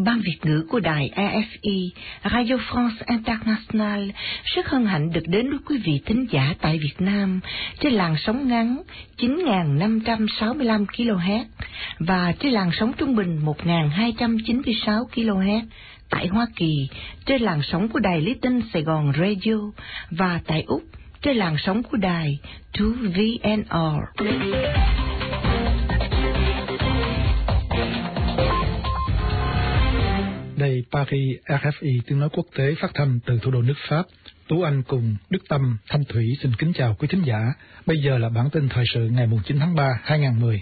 Ban Việt ngữ của đài RFI, Radio France International rất hân hạnh được đến với quý vị thính giả tại Việt Nam trên làn sóng ngắn 9.565 kHz và trên làn sóng trung bình 1.296 kHz. Tại Hoa Kỳ trên làn sóng của đài Lý Tinh Sài Gòn Radio và tại Úc trên làn sóng của đài 2VNR. Đây Paris, RFI tiếng nói quốc tế phát thanh từ thủ đô nước Pháp. Tú Anh cùng Đức Tâm, Thanh Thủy xin kính chào quý thính giả. Bây giờ là bản tin thời sự ngày 9 tháng 3, 2010.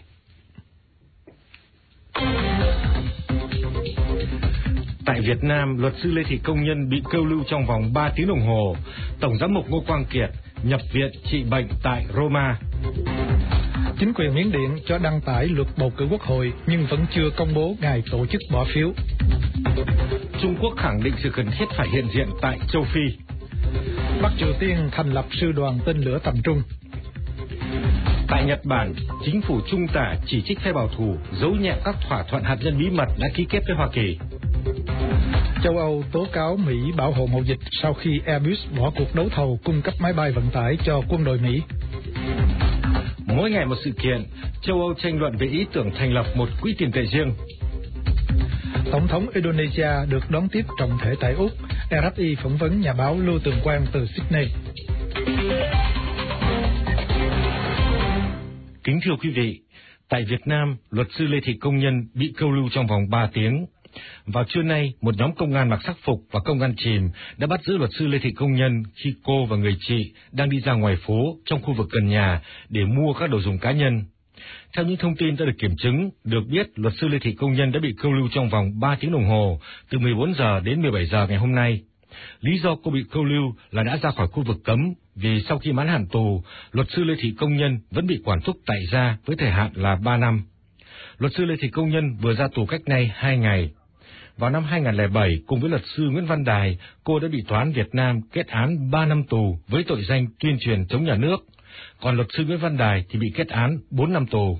Tại Việt Nam, luật sư Lê Thị Công Nhân bị câu lưu trong vòng 3 tiếng đồng hồ. Tổng giám mục Ngô Quang Kiệt nhập viện trị bệnh tại Roma. Chính quyền Miến Điện cho đăng tải luật bầu cử quốc hội nhưng vẫn chưa công bố ngày tổ chức bỏ phiếu. Trung Quốc khẳng định sự cần thiết phải hiện diện tại châu Phi. Bắc Triều Tiên thành lập sư đoàn tên lửa tầm trung. Tại Nhật Bản, chính phủ trung tả chỉ trích phe bảo thủ giấu nhẹm các thỏa thuận hạt nhân bí mật đã ký kết với Hoa Kỳ. Châu Âu tố cáo Mỹ bảo hộ mậu dịch sau khi Airbus bỏ cuộc đấu thầu cung cấp máy bay vận tải cho quân đội Mỹ. Mỗi ngày một sự kiện, châu Âu tranh luận về ý tưởng thành lập một quỹ tiền tệ riêng. Tổng thống Indonesia được đón tiếp trọng thể tại Úc. RFI phỏng vấn nhà báo Lưu Tường Quang từ Sydney. Kính thưa quý vị, tại Việt Nam, luật sư Lê Thị Công Nhân bị câu lưu trong vòng 3 tiếng. Vào trưa nay, một nhóm công an mặc sắc phục và công an chìm đã bắt giữ luật sư Lê Thị Công Nhân khi cô và người chị đang đi ra ngoài phố trong khu vực gần nhà để mua các đồ dùng cá nhân. Theo những thông tin đã được kiểm chứng, được biết luật sư Lê Thị Công Nhân đã bị câu lưu trong vòng 3 tiếng đồng hồ, từ 14 giờ đến 17 giờ ngày hôm nay. Lý do cô bị câu lưu là đã ra khỏi khu vực cấm, vì sau khi mãn hạn tù, luật sư Lê Thị Công Nhân vẫn bị quản thúc tại gia với thời hạn là 3 năm. Luật sư Lê Thị Công Nhân vừa ra tù cách nay 2 ngày. Vào năm 2007, cùng với luật sư Nguyễn Văn Đài, cô đã bị Tòa án Việt Nam kết án 3 năm tù với tội danh tuyên truyền chống nhà nước. Còn luật sư Nguyễn Văn Đài thì bị kết án 4 năm tù.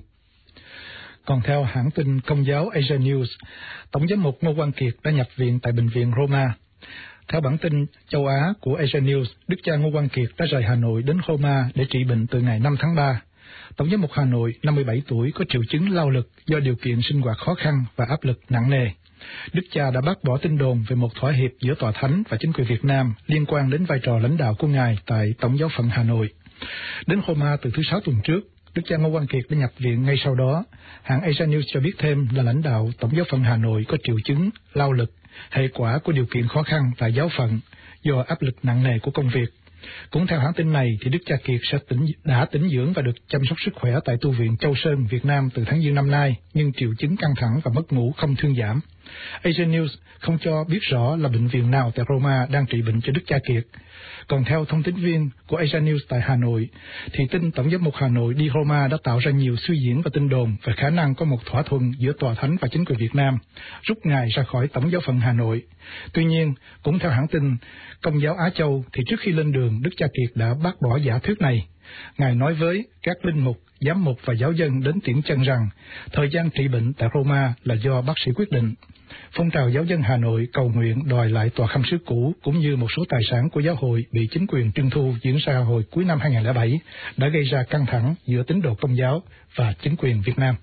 Còn theo hãng tin Công giáo Asia News, Tổng giám mục Ngô Quang Kiệt đã nhập viện tại bệnh viện Roma. Theo bản tin châu Á của Asia News, đức cha Ngô Quang Kiệt đã rời Hà Nội đến Roma để trị bệnh từ ngày 5 tháng 3. Tổng giám mục Hà Nội, 57 tuổi, có triệu chứng lao lực do điều kiện sinh hoạt khó khăn và áp lực nặng nề. Đức cha đã bác bỏ tin đồn về một thỏa hiệp giữa Tòa Thánh và chính quyền Việt Nam liên quan đến vai trò lãnh đạo của Ngài tại Tổng giáo phận Hà Nội. Đến Roma từ thứ Sáu tuần trước, đức cha Ngô Quang Kiệt đã nhập viện ngay sau đó. Hãng Asia News cho biết thêm là lãnh đạo Tổng giáo phận Hà Nội có triệu chứng lao lực, hệ quả của điều kiện khó khăn tại giáo phận do áp lực nặng nề của công việc. Cũng theo hãng tin này, thì đức cha Kiệt đã tĩnh dưỡng và được chăm sóc sức khỏe tại tu viện Châu Sơn, Việt Nam từ tháng Giêng năm nay, nhưng triệu chứng căng thẳng và mất ngủ không thuyên giảm. Asia News không cho biết rõ là bệnh viện nào tại Roma đang trị bệnh cho đức cha Kiệt. Còn theo thông tin viên của Asia News tại Hà Nội, thì tin Tổng giám mục Hà Nội đi Roma đã tạo ra nhiều suy diễn và tin đồn về khả năng có một thỏa thuận giữa Tòa Thánh và chính quyền Việt Nam rút Ngài ra khỏi Tổng giáo phận Hà Nội. Tuy nhiên, cũng theo hãng tin Công giáo Á Châu, thì trước khi lên đường, đức cha Kiệt đã bác bỏ giả thuyết này. Ngài nói với các linh mục, giám mục và giáo dân đến Tiễn Chân rằng thời gian trị bệnh tại Roma là do bác sĩ quyết định. Phong trào giáo dân Hà Nội cầu nguyện đòi lại tòa khâm sứ cũ cũng như một số tài sản của giáo hội bị chính quyền trưng thu diễn ra hồi cuối năm 2007 đã gây ra căng thẳng giữa tín đồ Công giáo và chính quyền Việt Nam.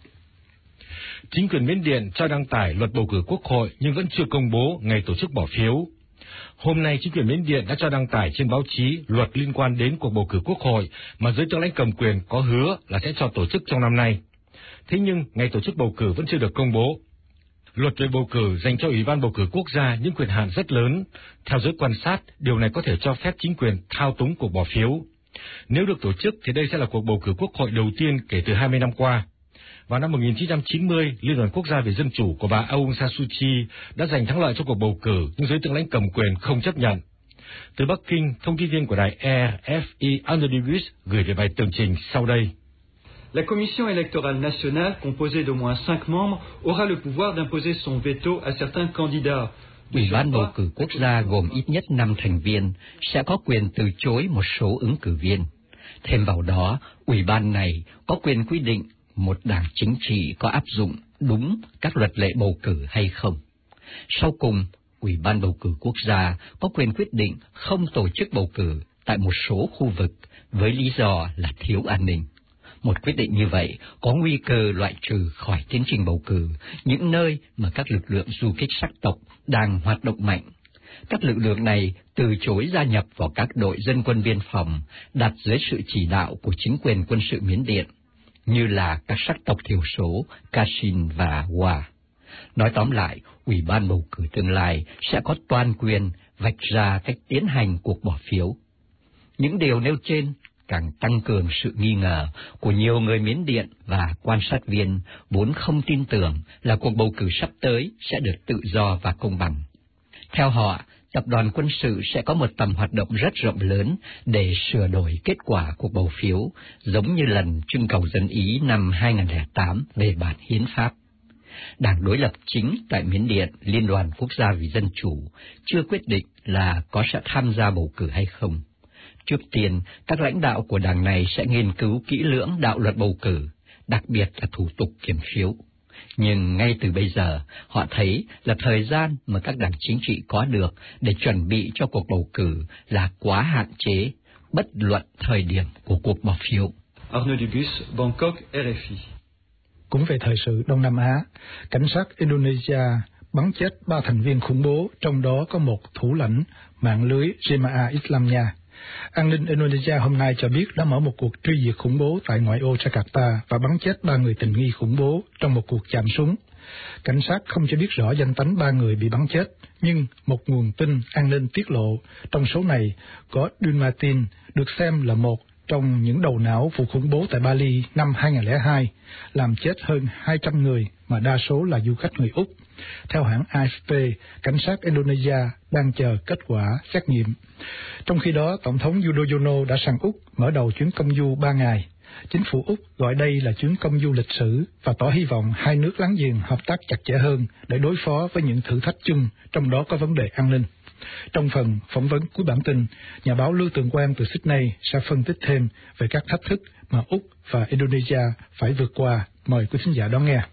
Chính quyền Miến Điện cho đăng tải luật bầu cử quốc hội nhưng vẫn chưa công bố ngày tổ chức bỏ phiếu. Hôm nay, chính quyền Miến Điện đã cho đăng tải trên báo chí luật liên quan đến cuộc bầu cử quốc hội mà giới tướng lãnh cầm quyền có hứa là sẽ cho tổ chức trong năm nay. Thế nhưng, ngày tổ chức bầu cử vẫn chưa được công bố. Luật về bầu cử dành cho Ủy ban bầu cử quốc gia những quyền hạn rất lớn. Theo giới quan sát, điều này có thể cho phép chính quyền thao túng cuộc bỏ phiếu. Nếu được tổ chức thì đây sẽ là cuộc bầu cử quốc hội đầu tiên kể từ 20 năm qua. Vào năm 1990, Liên đoàn Quốc gia về Dân chủ của bà Aung San Suu Kyi đã giành thắng lợi trong cuộc bầu cử, nhưng giới tướng lãnh cầm quyền không chấp nhận. Từ Bắc Kinh, thông tin viên của đài RFI Anonymous gửi về bài tường trình sau đây. La Commission électorale nationale, composée d'au moins 5 membres, aura le pouvoir d'imposer son veto à certains candidats. Ủy ban bầu cử quốc gia gồm ít nhất 5 thành viên sẽ có quyền từ chối một số ứng cử viên. Thêm vào đó, ủy ban này có quyền quy định một đảng chính trị có áp dụng đúng các luật lệ bầu cử hay không. Sau cùng, Ủy ban bầu cử quốc gia có quyền quyết định không tổ chức bầu cử tại một số khu vực với lý do là thiếu an ninh. Một quyết định như vậy có nguy cơ loại trừ khỏi tiến trình bầu cử những nơi mà các lực lượng du kích sắc tộc đang hoạt động mạnh. Các lực lượng này từ chối gia nhập vào các đội dân quân biên phòng đặt dưới sự chỉ đạo của chính quyền quân sự Miến Điện, như là các sắc tộc thiểu số Kachin và Wa. Nói tóm lại, Ủy ban bầu cử tương lai sẽ có toàn quyền vạch ra cách tiến hành cuộc bỏ phiếu. Những điều nêu trên càng tăng cường sự nghi ngờ của nhiều người Miến Điện và quan sát viên vốn không tin tưởng là cuộc bầu cử sắp tới sẽ được tự do và công bằng. Theo họ, tập đoàn quân sự sẽ có một tầm hoạt động rất rộng lớn để sửa đổi kết quả cuộc bầu phiếu, giống như lần trưng cầu dân Ý năm 2008 về bản hiến pháp. Đảng đối lập chính tại Miến Điện, Liên đoàn Quốc gia vì Dân Chủ, chưa quyết định là có sẽ tham gia bầu cử hay không. Trước tiên, các lãnh đạo của đảng này sẽ nghiên cứu kỹ lưỡng đạo luật bầu cử, đặc biệt là thủ tục kiểm phiếu. Nhưng ngay từ bây giờ, họ thấy là thời gian mà các đảng chính trị có được để chuẩn bị cho cuộc bầu cử là quá hạn chế, bất luận thời điểm của cuộc bỏ phiếu. Arnaud Dubus, Bangkok, RFI. Cũng về thời sự Đông Nam Á, cảnh sát Indonesia bắn chết 3 thành viên khủng bố, trong đó có một thủ lãnh mạng lưới Jemaah Islamiyah. An ninh Indonesia hôm nay cho biết đã mở một cuộc truy diệt khủng bố tại ngoại ô Jakarta và bắn chết 3 người tình nghi khủng bố trong một cuộc chạm súng. Cảnh sát không cho biết rõ danh tính 3 người bị bắn chết, nhưng một nguồn tin an ninh tiết lộ trong số này có Dun Martin, được xem là một trong những đầu não vụ khủng bố tại Bali năm 2002, làm chết hơn 200 người mà đa số là du khách người Úc. Theo hãng AFP, cảnh sát Indonesia đang chờ kết quả xét nghiệm. Trong khi đó, Tổng thống Yudhoyono đã sang Úc mở đầu chuyến công du 3 ngày. Chính phủ Úc gọi đây là chuyến công du lịch sử và tỏ hy vọng hai nước láng giềng hợp tác chặt chẽ hơn để đối phó với những thử thách chung, trong đó có vấn đề an ninh. Trong phần phỏng vấn cuối bản tin, nhà báo Lưu Tường Quang từ Sydney sẽ phân tích thêm về các thách thức mà Úc và Indonesia phải vượt qua. Mời quý thính giả đón nghe.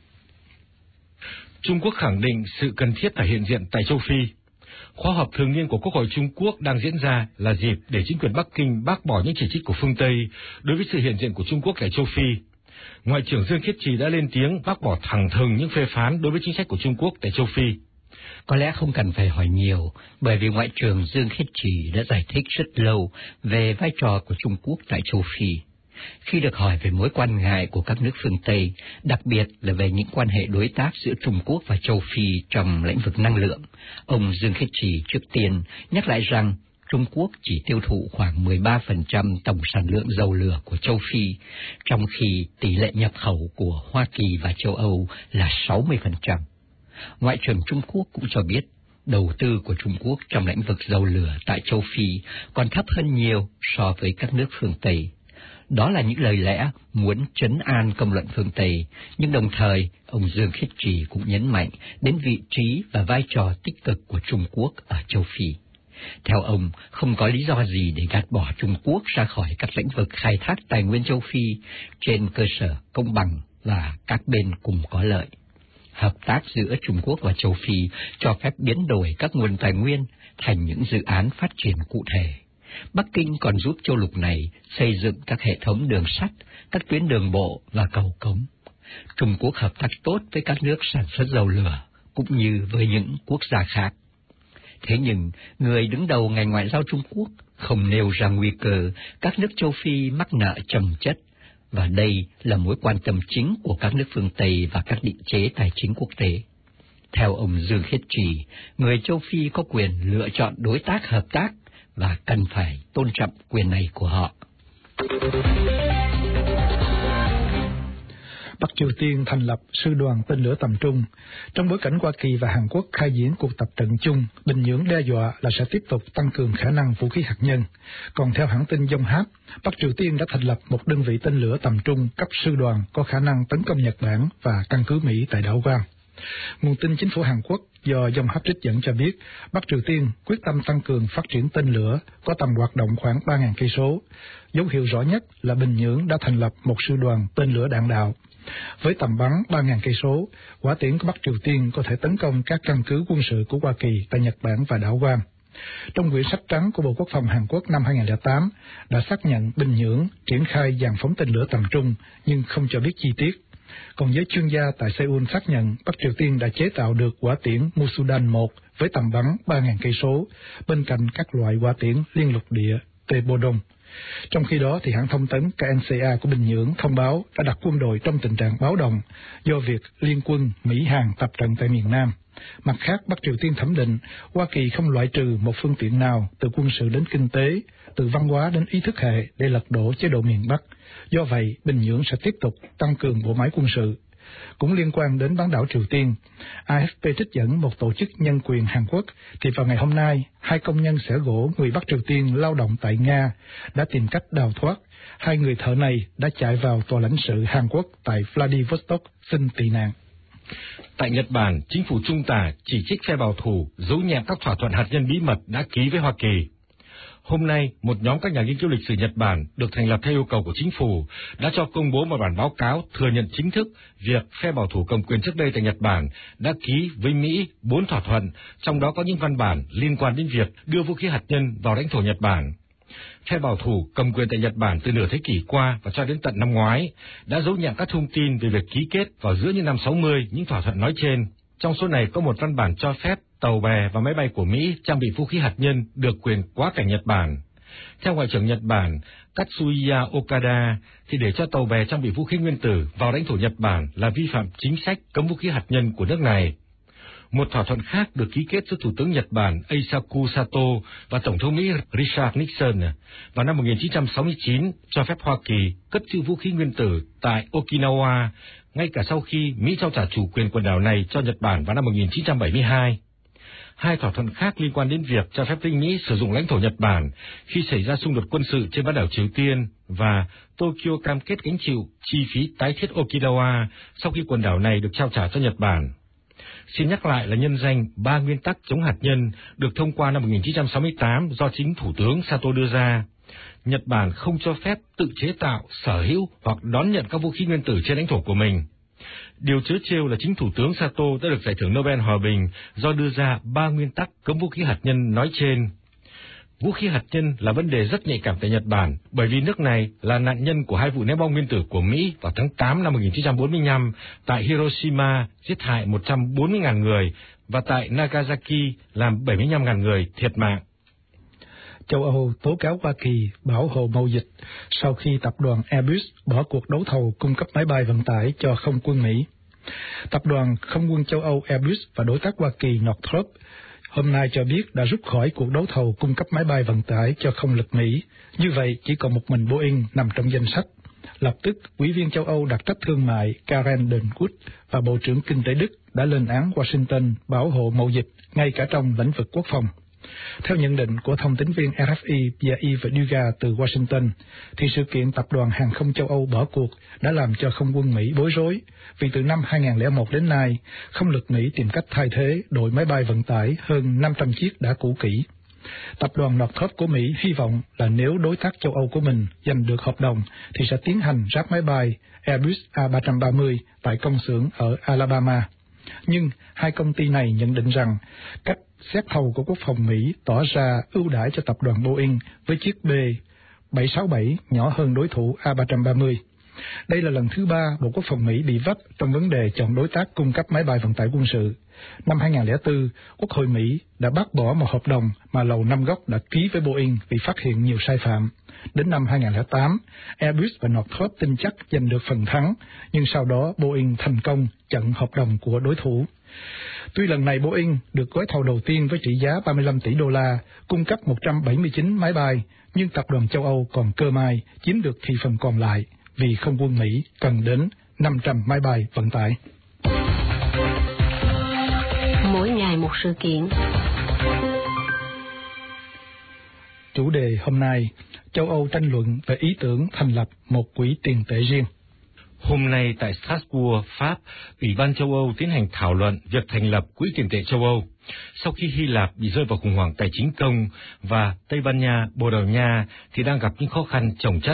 Trung Quốc khẳng định sự cần thiết phải hiện diện tại châu Phi. Khóa họp thường niên của Quốc hội Trung Quốc đang diễn ra là dịp để chính quyền Bắc Kinh bác bỏ những chỉ trích của phương Tây đối với sự hiện diện của Trung Quốc tại châu Phi. Ngoại trưởng Dương Khiết Trì đã lên tiếng bác bỏ thẳng thừng những phê phán đối với chính sách của Trung Quốc tại châu Phi. Có lẽ không cần phải hỏi nhiều, bởi vì Ngoại trưởng Dương Khiết Trì đã giải thích rất lâu về vai trò của Trung Quốc tại châu Phi. Khi được hỏi về mối quan ngại của các nước phương Tây, đặc biệt là về những quan hệ đối tác giữa Trung Quốc và châu Phi trong lĩnh vực năng lượng, ông Dương Khiết Trì trước tiên nhắc lại rằng Trung Quốc chỉ tiêu thụ khoảng 13% tổng sản lượng dầu lửa của châu Phi, trong khi tỷ lệ nhập khẩu của Hoa Kỳ và châu Âu là 60%. Ngoại trưởng Trung Quốc cũng cho biết, đầu tư của Trung Quốc trong lĩnh vực dầu lửa tại châu Phi còn thấp hơn nhiều so với các nước phương Tây. Đó là những lời lẽ muốn trấn an công luận phương Tây, nhưng đồng thời, ông Dương Khiết Trì cũng nhấn mạnh đến vị trí và vai trò tích cực của Trung Quốc ở châu Phi. Theo ông, không có lý do gì để gạt bỏ Trung Quốc ra khỏi các lĩnh vực khai thác tài nguyên châu Phi trên cơ sở công bằng và các bên cùng có lợi. Hợp tác giữa Trung Quốc và châu Phi cho phép biến đổi các nguồn tài nguyên thành những dự án phát triển cụ thể. Bắc Kinh còn giúp châu lục này xây dựng các hệ thống đường sắt, các tuyến đường bộ và cầu cống. Trung Quốc hợp tác tốt với các nước sản xuất dầu lửa, cũng như với những quốc gia khác. Thế nhưng, người đứng đầu ngành ngoại giao Trung Quốc không nêu ra nguy cơ các nước châu Phi mắc nợ chồng chất, và đây là mối quan tâm chính của các nước phương Tây và các định chế tài chính quốc tế. Theo ông Dương Khiết Trì, người châu Phi có quyền lựa chọn đối tác hợp tác và cần phải tôn trọng quyền này của họ. Bắc Triều Tiên thành lập sư đoàn tên lửa tầm trung. Trong bối cảnh Hoa Kỳ và Hàn Quốc khai diễn cuộc tập trận chung, Bình Nhưỡng đe dọa là sẽ tiếp tục tăng cường khả năng vũ khí hạt nhân. Còn theo hãng tin Yonhap, Bắc Triều Tiên đã thành lập một đơn vị tên lửa tầm trung cấp sư đoàn có khả năng tấn công Nhật Bản và căn cứ Mỹ tại đảo Guam. Nguồn tin chính phủ Hàn Quốc do Yonhap trích dẫn cho biết, Bắc Triều Tiên quyết tâm tăng cường phát triển tên lửa có tầm hoạt động khoảng 3.000 cây số. Dấu hiệu rõ nhất là Bình Nhưỡng đã thành lập một sư đoàn tên lửa đạn đạo. Với tầm bắn 3.000 cây số, quả tiễn của Bắc Triều Tiên có thể tấn công các căn cứ quân sự của Hoa Kỳ tại Nhật Bản và đảo Guam. Trong quyển sách trắng của Bộ Quốc phòng Hàn Quốc năm 2008 đã xác nhận Bình Nhưỡng triển khai dàn phóng tên lửa tầm trung nhưng không cho biết chi tiết. Còn giới chuyên gia tại Seoul xác nhận Bắc Triều Tiên đã chế tạo được quả tiễn Musudan-1 với tầm bắn 3.000 cây số bên cạnh các loại quả tiễn liên lục địa T-Bodong. Trong khi đó, thì hãng thông tấn KNCA của Bình Nhưỡng thông báo đã đặt quân đội trong tình trạng báo động do việc liên quân Mỹ-Hàn tập trận tại miền Nam. Mặt khác, Bắc Triều Tiên thẩm định Hoa Kỳ không loại trừ một phương tiện nào từ quân sự đến kinh tế, từ văn hóa đến ý thức hệ để lật đổ chế độ miền Bắc. Do vậy, Bình Nhưỡng sẽ tiếp tục tăng cường bộ máy quân sự. Cũng liên quan đến bán đảo Triều Tiên, AFP trích dẫn một tổ chức nhân quyền Hàn Quốc thì vào ngày hôm nay, 2 công nhân xẻ gỗ người Bắc Triều Tiên lao động tại Nga đã tìm cách đào thoát. 2 người thợ này đã chạy vào tòa lãnh sự Hàn Quốc tại Vladivostok xin tị nạn. Tại Nhật Bản, chính phủ trung tả chỉ trích phe bảo thủ giấu nhẹm các thỏa thuận hạt nhân bí mật đã ký với Hoa Kỳ. Hôm nay, một nhóm các nhà nghiên cứu lịch sử Nhật Bản được thành lập theo yêu cầu của chính phủ đã cho công bố một bản báo cáo thừa nhận chính thức việc phe bảo thủ cầm quyền trước đây tại Nhật Bản đã ký với Mỹ 4 thỏa thuận, trong đó có những văn bản liên quan đến việc đưa vũ khí hạt nhân vào lãnh thổ Nhật Bản. Phe bảo thủ cầm quyền tại Nhật Bản từ nửa thế kỷ qua và cho đến tận năm ngoái đã giấu nhẹm các thông tin về việc ký kết vào giữa những năm 60 những thỏa thuận nói trên. Trong số này có một văn bản cho phép tàu bè và máy bay của Mỹ trang bị vũ khí hạt nhân được quyền quá cảnh Nhật Bản. Theo Ngoại trưởng Nhật Bản Katsuya Okada, thì để cho tàu bè trang bị vũ khí nguyên tử vào lãnh thổ Nhật Bản là vi phạm chính sách cấm vũ khí hạt nhân của nước này. Một thỏa thuận khác được ký kết giữa Thủ tướng Nhật Bản Eisaku Sato và Tổng thống Mỹ Richard Nixon vào năm 1969 cho phép Hoa Kỳ cất trữ vũ khí nguyên tử tại Okinawa, ngay cả sau khi Mỹ trao trả chủ quyền quần đảo này cho Nhật Bản vào năm 1972. 2 thỏa thuận khác liên quan đến việc cho phép lính Mỹ sử dụng lãnh thổ Nhật Bản khi xảy ra xung đột quân sự trên bán đảo Triều Tiên và Tokyo cam kết gánh chịu chi phí tái thiết Okinawa sau khi quần đảo này được trao trả cho Nhật Bản. Xin nhắc lại là nhân danh 3 nguyên tắc chống hạt nhân được thông qua năm 1968 do chính Thủ tướng Sato đưa ra. Nhật Bản không cho phép tự chế tạo, sở hữu hoặc đón nhận các vũ khí nguyên tử trên lãnh thổ của mình. Điều trớ trêu là chính Thủ tướng Sato đã được Giải thưởng Nobel Hòa bình do đưa ra 3 nguyên tắc cấm vũ khí hạt nhân nói trên. Vũ khí hạt nhân là vấn đề rất nhạy cảm tại Nhật Bản, bởi vì nước này là nạn nhân của 2 vụ ném bom nguyên tử của Mỹ vào tháng 8 năm 1945 tại Hiroshima giết hại 140.000 người và tại Nagasaki làm 75.000 người thiệt mạng. Châu Âu tố cáo Hoa Kỳ bảo hộ mậu dịch sau khi tập đoàn Airbus bỏ cuộc đấu thầu cung cấp máy bay vận tải cho không quân Mỹ. Tập đoàn không quân châu Âu Airbus và đối tác Hoa Kỳ Northrop hôm nay cho biết đã rút khỏi cuộc đấu thầu cung cấp máy bay vận tải cho không lực Mỹ. Như vậy, chỉ còn một mình Boeing nằm trong danh sách. Lập tức, Ủy viên châu Âu đặc trách thương mại Karen Dunwood và Bộ trưởng Kinh tế Đức đã lên án Washington bảo hộ mậu dịch ngay cả trong lĩnh vực quốc phòng. Theo nhận định của thông tín viên RFI Pierre-Yves Dugas từ Washington, thì sự kiện tập đoàn hàng không châu Âu bỏ cuộc đã làm cho không quân Mỹ bối rối, vì từ năm 2001 đến nay, không lực Mỹ tìm cách thay thế đội máy bay vận tải hơn 500 chiếc đã cũ kỹ. Tập đoàn Northrop của Mỹ hy vọng là nếu đối tác châu Âu của mình giành được hợp đồng thì sẽ tiến hành ráp máy bay Airbus A330 tại công xưởng ở Alabama. Nhưng 2 công ty này nhận định rằng cách xét thầu của Quốc phòng Mỹ tỏ ra ưu đãi cho tập đoàn Boeing với chiếc B767 nhỏ hơn đối thủ A330. Đây là lần thứ 3 Bộ Quốc phòng Mỹ bị vấp trong vấn đề chọn đối tác cung cấp máy bay vận tải quân sự. Năm 2004, Quốc hội Mỹ đã bác bỏ một hợp đồng mà Lầu Năm Góc đã ký với Boeing vì phát hiện nhiều sai phạm. Đến năm 2008, Airbus và Northrop tin chắc giành được phần thắng, nhưng sau đó Boeing thành công chặn hợp đồng của đối thủ. Tuy lần này Boeing được gói thầu đầu tiên với trị giá 35 tỷ đô la, cung cấp 179 máy bay, nhưng tập đoàn châu Âu còn cơ may chiếm được thị phần còn lại, vì không quân Mỹ cần đến 500 máy bay vận tải. Mỗi ngày một sự kiện. Chủ đề hôm nay, châu Âu tranh luận về ý tưởng thành lập một quỹ tiền tệ riêng. Hôm nay tại Strasbourg, Pháp, Ủy ban châu Âu tiến hành thảo luận việc thành lập Quỹ tiền tệ châu Âu, sau khi Hy Lạp bị rơi vào khủng hoảng tài chính công và Tây Ban Nha, Bồ Đào Nha thì đang gặp những khó khăn chồng chất.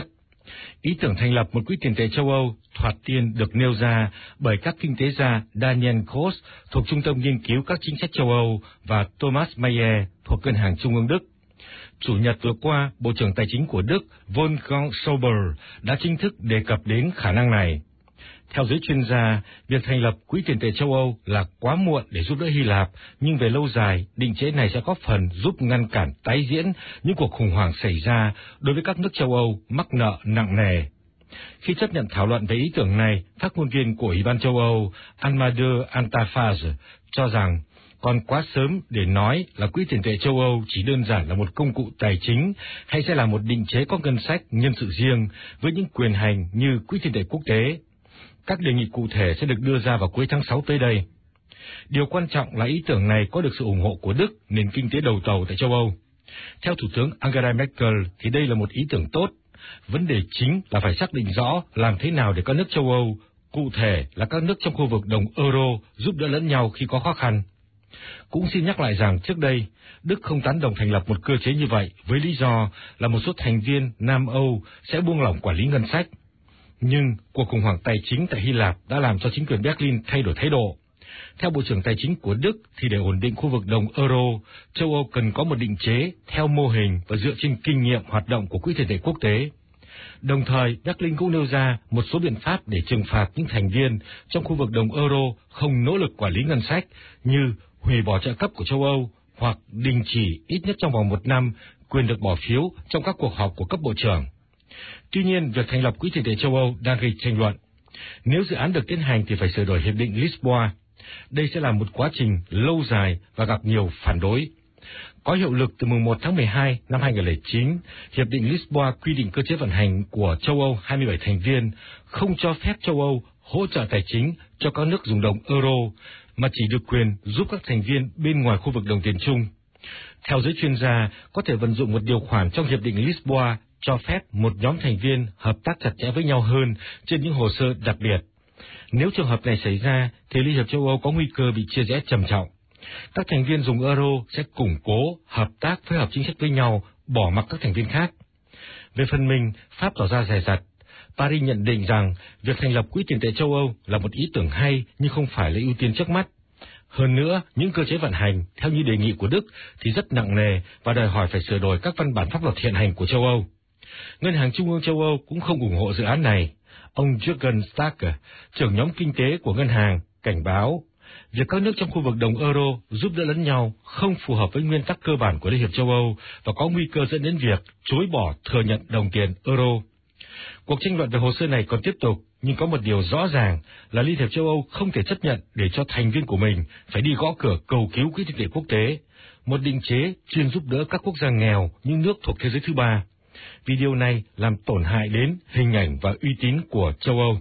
Ý tưởng thành lập một quỹ tiền tệ châu Âu thoạt tiên được nêu ra bởi các kinh tế gia Daniel Gross thuộc Trung tâm Nghiên cứu các chính sách châu Âu và Thomas Mayer thuộc Ngân hàng Trung ương Đức. Chủ nhật vừa qua, Bộ trưởng Tài chính của Đức Wolfgang Schäuble đã chính thức đề cập đến khả năng này. Theo giới chuyên gia, việc thành lập Quỹ tiền tệ châu Âu là quá muộn để giúp đỡ Hy Lạp, nhưng về lâu dài, định chế này sẽ góp phần giúp ngăn cản tái diễn những cuộc khủng hoảng xảy ra đối với các nước châu Âu mắc nợ nặng nề. Khi chấp nhận thảo luận về ý tưởng này, phát ngôn viên của Ủy ban châu Âu Almader Antafaz cho rằng còn quá sớm để nói là Quỹ tiền tệ châu Âu chỉ đơn giản là một công cụ tài chính hay sẽ là một định chế có ngân sách nhân sự riêng với những quyền hành như Quỹ tiền tệ quốc tế. Các đề nghị cụ thể sẽ được đưa ra vào cuối tháng 6 tới đây. Điều quan trọng là ý tưởng này có được sự ủng hộ của Đức, nền kinh tế đầu tàu tại châu Âu. Theo Thủ tướng Angela Merkel thì đây là một ý tưởng tốt. Vấn đề chính là phải xác định rõ làm thế nào để các nước châu Âu, cụ thể là các nước trong khu vực đồng euro, giúp đỡ lẫn nhau khi có khó khăn. Cũng xin nhắc lại rằng trước đây, Đức không tán đồng thành lập một cơ chế như vậy với lý do là một số thành viên Nam Âu sẽ buông lỏng quản lý ngân sách. Nhưng cuộc khủng hoảng tài chính tại Hy Lạp đã làm cho chính quyền Berlin thay đổi thái độ. Theo Bộ trưởng Tài chính của Đức thì để ổn định khu vực đồng euro, châu Âu cần có một định chế theo mô hình và dựa trên kinh nghiệm hoạt động của Quỹ tiền tệ quốc tế. Đồng thời, Berlin cũng nêu ra một số biện pháp để trừng phạt những thành viên trong khu vực đồng euro không nỗ lực quản lý ngân sách như hủy bỏ trợ cấp của châu Âu hoặc đình chỉ ít nhất trong vòng 1 năm quyền được bỏ phiếu trong các cuộc họp của cấp bộ trưởng. Tuy nhiên, việc thành lập Quỹ tiền tệ châu Âu đang gây tranh luận. Nếu dự án được tiến hành thì phải sửa đổi Hiệp định Lisboa. Đây sẽ là một quá trình lâu dài và gặp nhiều phản đối. Có hiệu lực từ mùng 1 tháng 12 năm 2009, Hiệp định Lisboa quy định cơ chế vận hành của châu Âu 27 thành viên không cho phép châu Âu hỗ trợ tài chính cho các nước dùng đồng euro, mà chỉ được quyền giúp các thành viên bên ngoài khu vực đồng tiền chung. Theo giới chuyên gia, có thể vận dụng một điều khoản trong Hiệp định Lisboa cho phép một nhóm thành viên hợp tác chặt chẽ với nhau hơn trên những hồ sơ đặc biệt. Nếu trường hợp này xảy ra, thì Liên hiệp châu Âu có nguy cơ bị chia rẽ trầm trọng. Các thành viên dùng euro sẽ củng cố, hợp tác, phối hợp chính sách với nhau, bỏ mặc các thành viên khác. Về phần mình, Pháp tỏ ra dè dặt. Paris nhận định rằng việc thành lập Quỹ tiền tệ châu Âu là một ý tưởng hay nhưng không phải là ưu tiên trước mắt. Hơn nữa, những cơ chế vận hành, theo như đề nghị của Đức, thì rất nặng nề và đòi hỏi phải sửa đổi các văn bản pháp luật hiện hành của châu Âu. Ngân hàng Trung ương châu Âu cũng không ủng hộ dự án này. Ông Jürgen Stark, trưởng nhóm kinh tế của ngân hàng, cảnh báo việc các nước trong khu vực đồng euro giúp đỡ lẫn nhau không phù hợp với nguyên tắc cơ bản của Liên hiệp châu Âu và có nguy cơ dẫn đến việc chối bỏ thừa nhận đồng tiền euro. Cuộc tranh luận về hồ sơ này còn tiếp tục, nhưng có một điều rõ ràng là Liên hiệp châu Âu không thể chấp nhận để cho thành viên của mình phải đi gõ cửa cầu cứu Quỹ tiền tệ quốc tế, một định chế chuyên giúp đỡ các quốc gia nghèo những nước thuộc thế giới thứ ba, vì điều này làm tổn hại đến hình ảnh và uy tín của châu Âu.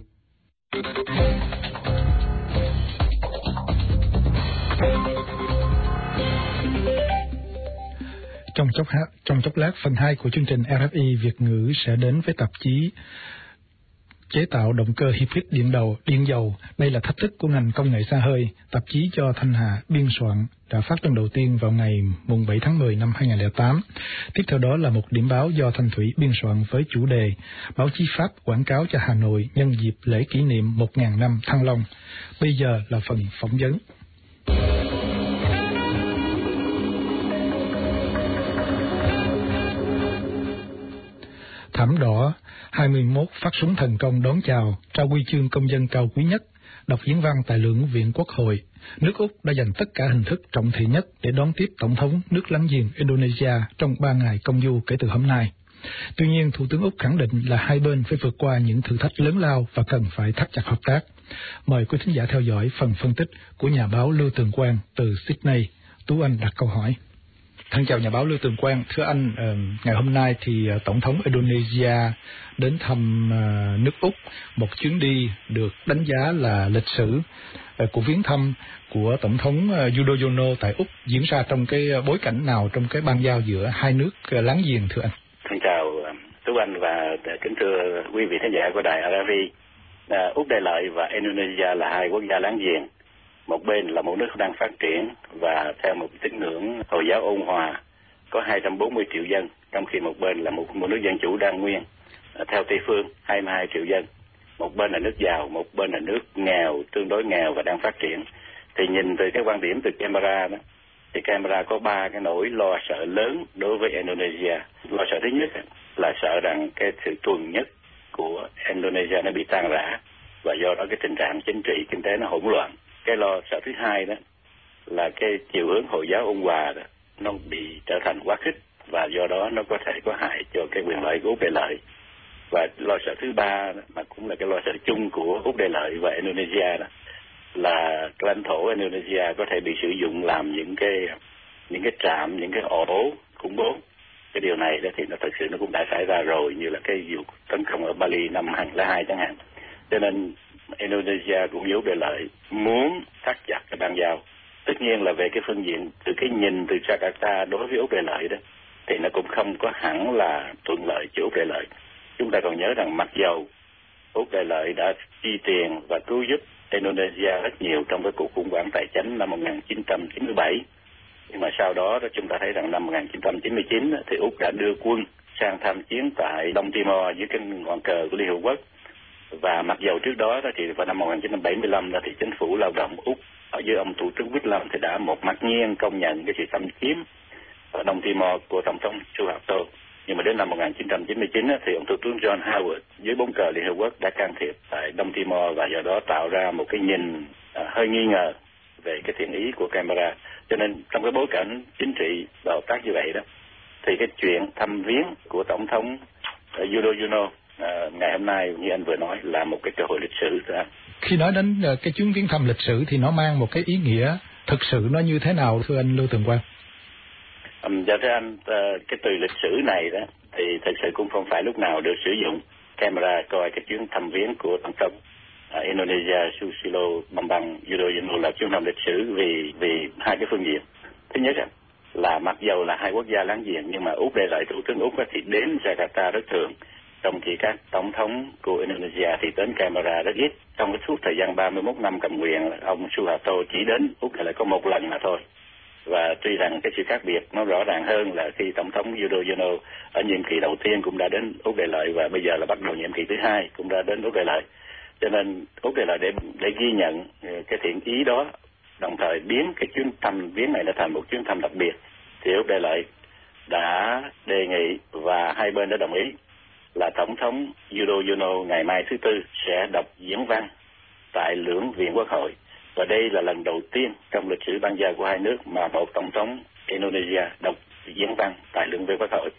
Trong chốc lát, phần 2 của chương trình RFI Việt ngữ sẽ đến với tạp chí chế tạo động cơ hybrid điện dầu. Đây là thách thức của ngành công nghệ xe hơi. Tạp chí do Thanh Hà biên soạn đã phát lần đầu tiên vào ngày mùng 7 tháng 10 năm 2008. Tiếp theo đó là một điểm báo do Thanh Thủy biên soạn với chủ đề báo chí Pháp quảng cáo cho Hà Nội nhân dịp lễ kỷ niệm 1.000 năm Thăng Long. Bây giờ là phần phỏng vấn. Thảm đỏ 21 phát súng thành công đón chào, trao huy chương công dân cao quý nhất, đọc diễn văn tại Lưỡng viện Quốc hội. Nước Úc đã dành tất cả hình thức trọng thị nhất để đón tiếp Tổng thống nước láng giềng Indonesia trong 3 ngày công du kể từ hôm nay. Tuy nhiên, Thủ tướng Úc khẳng định là hai bên phải vượt qua những thử thách lớn lao và cần phải thắt chặt hợp tác. Mời quý thính giả theo dõi phần phân tích của nhà báo Lưu Tường Quang từ Sydney. Tú Anh đặt câu hỏi. Thân chào nhà báo Lưu Tường Quang. Thưa anh, ngày hôm nay thì Tổng thống Indonesia đến thăm nước Úc, một chuyến đi được đánh giá là lịch sử. Cuộc viếng thăm của Tổng thống Widodo tại Úc diễn ra trong cái bối cảnh nào trong cái bang giao giữa hai nước láng giềng, thưa anh? Thân chào Tú Anh và kính thưa quý vị khán giả của đài RFI. Úc Đại Lợi và Indonesia là hai quốc gia láng giềng. Một bên là một nước đang phát triển và theo một tín ngưỡng Hồi giáo ôn hòa, có 240 triệu dân, trong khi một bên là một nước dân chủ đa nguyên, theo Tây phương, 22 triệu dân. Một bên là nước giàu, một bên là nước nghèo, tương đối nghèo và đang phát triển. Thì nhìn từ cái quan điểm từ Canberra đó, thì Canberra có 3 cái nỗi lo sợ lớn đối với Indonesia. Lo sợ thứ nhất là sợ rằng cái sự tuần nhất của Indonesia nó bị tan rã, và do đó cái tình trạng chính trị, kinh tế nó hỗn loạn. Cái lo sợ thứ hai đó là cái chiều hướng Hồi giáo Ôn Hòa đó, nó bị trở thành quá khích, và do đó nó có thể có hại cho cái quyền lợi của Úc Đại Lợi. Và lo sợ thứ ba đó, mà cũng là cái lo sợ chung của Úc Đại Lợi và Indonesia đó, là lãnh thổ Indonesia có thể bị sử dụng làm những cái trạm, những cái ổ khủng bố. Cái điều này đó thì nó thực sự nó cũng đã xảy ra rồi, như là cái vụ tấn công ở Bali năm 2002 chẳng hạn. Cho nên Indonesia cũng Úc Đại Lợi muốn thắt chặt cái bang giao. Tất nhiên là về cái phương diện từ cái nhìn từ Jakarta đối với Úc Đại Lợi đó, thì nó cũng không có hẳn là thuận lợi cho Úc Đại Lợi. Chúng ta còn nhớ rằng mặc dầu Úc Đại Lợi đã chi tiền và cứu giúp Indonesia rất nhiều trong cái cuộc khủng hoảng tài chính năm 1997, nhưng mà sau đó chúng ta thấy rằng năm 1999 thì Úc đã đưa quân sang tham chiến tại Đông Timor dưới cái ngọn cờ của Liên Hợp Quốc. Và mặc dầu trước đó thì vào năm 1975 thì chính phủ lao động Úc ở dưới ông Thủ tướng Whitlam thì đã một mặt nhiên công nhận cái sự xâm chiếm ở Đông Timor của Tổng thống Suharto. Nhưng mà đến năm 1999 thì ông Thủ tướng John Howard dưới bóng cờ Liên Hợp Quốc đã can thiệp tại Đông Timor, và do đó tạo ra một cái nhìn hơi nghi ngờ về cái thiện ý của Canberra. Cho nên trong cái bối cảnh chính trị và hợp tác như vậy đó, thì cái chuyện thăm viếng của Tổng thống Yudhoyono ngày hôm nay như anh vừa nói là một cái cơ hội lịch sử ra. Khi nói đến cái chuyến viếng thăm lịch sử thì nó mang một cái ý nghĩa thực sự nó như thế nào thưa anh Lưu Tường Quang? Dạ thưa anh, cái từ lịch sử này đó thì thực sự cũng không phải lúc nào được sử dụng. Canberra coi cái chuyến thăm viếng của Tổng thống Indonesia Susilo Bambang Yudhoyono là chuyến thăm lịch sử vì hai cái phương diện. Thứ nhất là mặc dầu là hai quốc gia láng giềng, nhưng mà Úc Đại Lợi, thủ tướng Úc thì đến Jakarta rất thường, trong khi các tổng thống của Indonesia thì đến Canberra rất ít. Trong cái suốt thời gian 31 năm cầm quyền, ông Suharto chỉ đến Úc Đại Lợi có một lần mà thôi. Và tuy rằng cái sự khác biệt nó rõ ràng hơn là khi Tổng thống Yudhoyono ở nhiệm kỳ đầu tiên cũng đã đến Úc Đại Lợi, và bây giờ là bắt đầu nhiệm kỳ thứ hai cũng đã đến Úc Đại Lợi. Cho nên Úc Đại Lợi để ghi nhận cái thiện ý đó, đồng thời biến cái chuyến thăm viếng này nó thành một chuyến thăm đặc biệt, thì Úc Đại Lợi đã đề nghị và hai bên đã đồng ý là Tổng thống Yudhoyono ngày mai thứ Tư sẽ đọc diễn văn tại Lưỡng viện Quốc hội. Và đây là lần đầu tiên trong lịch sử bang giao của hai nước mà một tổng thống Indonesia đọc diễn văn tại Lưỡng viện Quốc hội.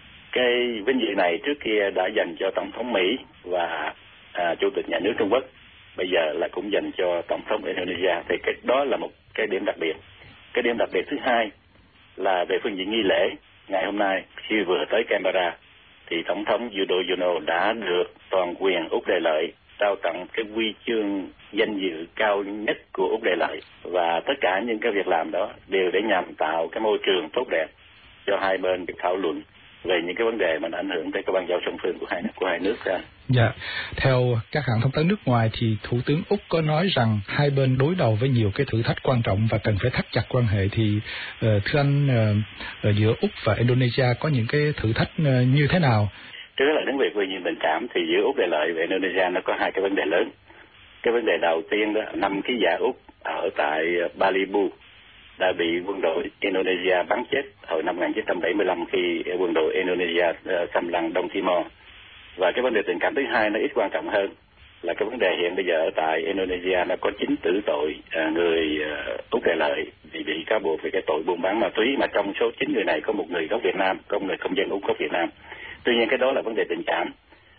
Cái vinh dự này trước kia đã dành cho Tổng thống Mỹ và Chủ tịch Nhà nước Trung Quốc, bây giờ là cũng dành cho Tổng thống Indonesia. Thì cái đó là một cái điểm đặc biệt. Cái điểm đặc biệt thứ hai là về phương diện nghi lễ. Ngày hôm nay khi vừa tới Canberra thì Tổng thống Yudhoyono đã được toàn quyền Úc Đại Lợi trao tặng cái huy chương danh dự cao nhất của Úc Đại Lợi, và tất cả những cái việc làm đó đều để nhằm tạo cái môi trường tốt đẹp cho hai bên thảo luận về những cái vấn đề mà ảnh hưởng tới cái bang giao song phương của hai nước ra. Dạ, theo các hãng thông tấn nước ngoài thì Thủ tướng Úc có nói rằng hai bên đối đầu với nhiều cái thử thách quan trọng và cần phải thắt chặt quan hệ. Thì thưa anh, giữa Úc và Indonesia có những cái thử thách như thế nào? Trước là đến việc về những tình cảm thì giữa Úc Đại Lợi và Indonesia nó có hai cái vấn đề lớn. Cái vấn đề đầu tiên đó, 5 ký giả Úc ở tại Balibu đã bị quân đội Indonesia bắn chết hồi năm 1975 khi quân đội Indonesia xâm lăng Đông Timor. Và cái vấn đề tình cảm thứ hai nó ít quan trọng hơn là cái vấn đề hiện bây giờ ở tại Indonesia nó có 9 tử tội người Úc Đại Lợi vì bị cáo buộc về cái tội buôn bán ma túy, mà trong số 9 người này có một người gốc Việt Nam, có một người công dân Úc gốc Việt Nam. Tuy nhiên cái đó là vấn đề tình cảm,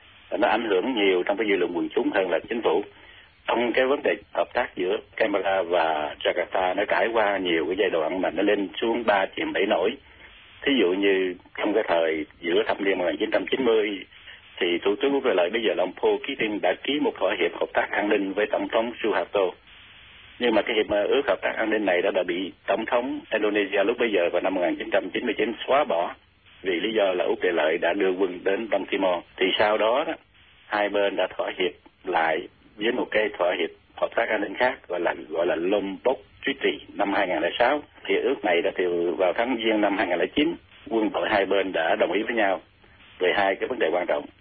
nó ảnh hưởng nhiều trong cái dư luận quần chúng hơn là chính phủ. Trong cái vấn đề hợp tác giữa Canberra và Jakarta nó trải qua nhiều cái giai đoạn mà nó lên xuống 3 chìm 7 nổi. Thí dụ như trong cái thời giữa thập niên 1990 thì Thủ tướng Úc Đại Lợi bây giờ là ông Paul Keating đã ký một thỏa hiệp hợp tác an ninh với Tổng thống Suharto. Nhưng mà cái hiệp ước hợp tác an ninh này đã bị Tổng thống Indonesia lúc bây giờ vào năm 1999 xóa bỏ vì lý do là Úc Đại Lợi đã đưa quân đến Đông Timor. Thì sau đó hai bên đã thỏa hiệp lại với một cái thỏa hiệp hợp tác an ninh khác gọi là Lombok Treaty năm 2006. Thì ước này đã thì vào tháng Giêng năm 2009 quân đội hai bên đã đồng ý với nhau về hai cái vấn đề quan trọng.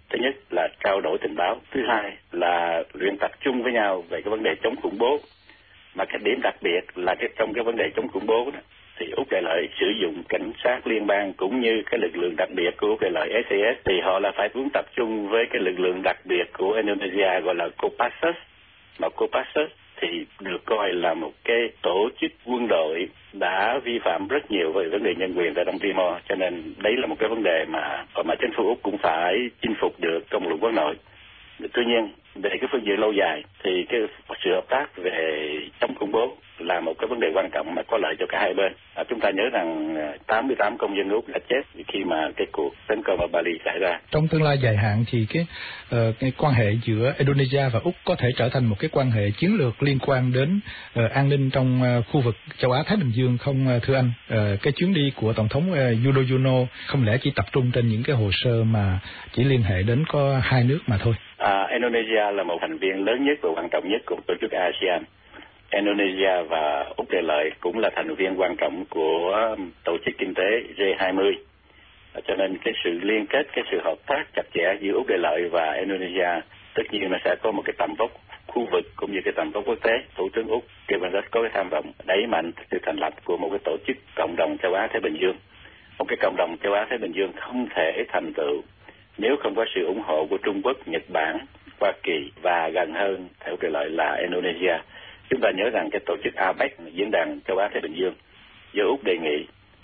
Thứ nhất là trao đổi tình báo, thứ hai là luyện tập chung với nhau về cái vấn đề chống khủng bố. Mà cái điểm đặc biệt là trong cái vấn đề chống khủng bố đó, thì Úc Đại Lợi sử dụng cảnh sát liên bang cũng như cái lực lượng đặc biệt của Úc Đại Lợi SAS, thì họ là phải huấn tập trung với cái lực lượng đặc biệt của Indonesia gọi là Kopassus. Mà Kopassus thì được coi là một cái tổ chức quân đội đã vi phạm rất nhiều về vấn đề nhân quyền tại Đông Timor, cho nên đấy là một cái vấn đề mà chính phủ Úc cũng phải chinh phục được trong luật quốc nội. Tuy nhiên, về cái phương diện lâu dài thì cái sự hợp tác về chống khủng bố là một cái vấn đề quan trọng mà có lợi cho cả hai bên. Chúng ta nhớ rằng 88 công dân Úc đã chết khi mà cái cuộc tấn công ở Bali xảy ra. Trong tương lai dài hạn thì cái quan hệ giữa Indonesia và Úc có thể trở thành một cái quan hệ chiến lược liên quan đến an ninh trong khu vực châu Á Thái Bình Dương không thưa anh? Cái chuyến đi của Tổng thống Yudhoyono không lẽ chỉ tập trung trên những cái hồ sơ mà chỉ liên hệ đến có hai nước mà thôi? Indonesia là một thành viên lớn nhất và quan trọng nhất của tổ chức ASEAN. Indonesia và Úc Đại Lợi cũng là thành viên quan trọng của tổ chức kinh tế G20. Cho nên cái sự liên kết, cái sự hợp tác chặt chẽ giữa Úc Đại Lợi và Indonesia tất nhiên nó sẽ có một cái tầm vóc khu vực cũng như cái tầm vóc quốc tế. Thủ tướng Úc Kevin Rudd có cái tham vọng đẩy mạnh sự thành lập của một cái tổ chức cộng đồng châu Á Thái Bình Dương. Một cái cộng đồng châu Á Thái Bình Dương không thể thành tựu nếu không có sự ủng hộ của Trung Quốc, Nhật Bản, Hoa Kỳ và gần hơn theo Úc Đại Lợi là Indonesia. Chúng ta nhớ rằng cái tổ chức APEC, diễn đàn châu Á Thái Bình Dương do Úc đề nghị,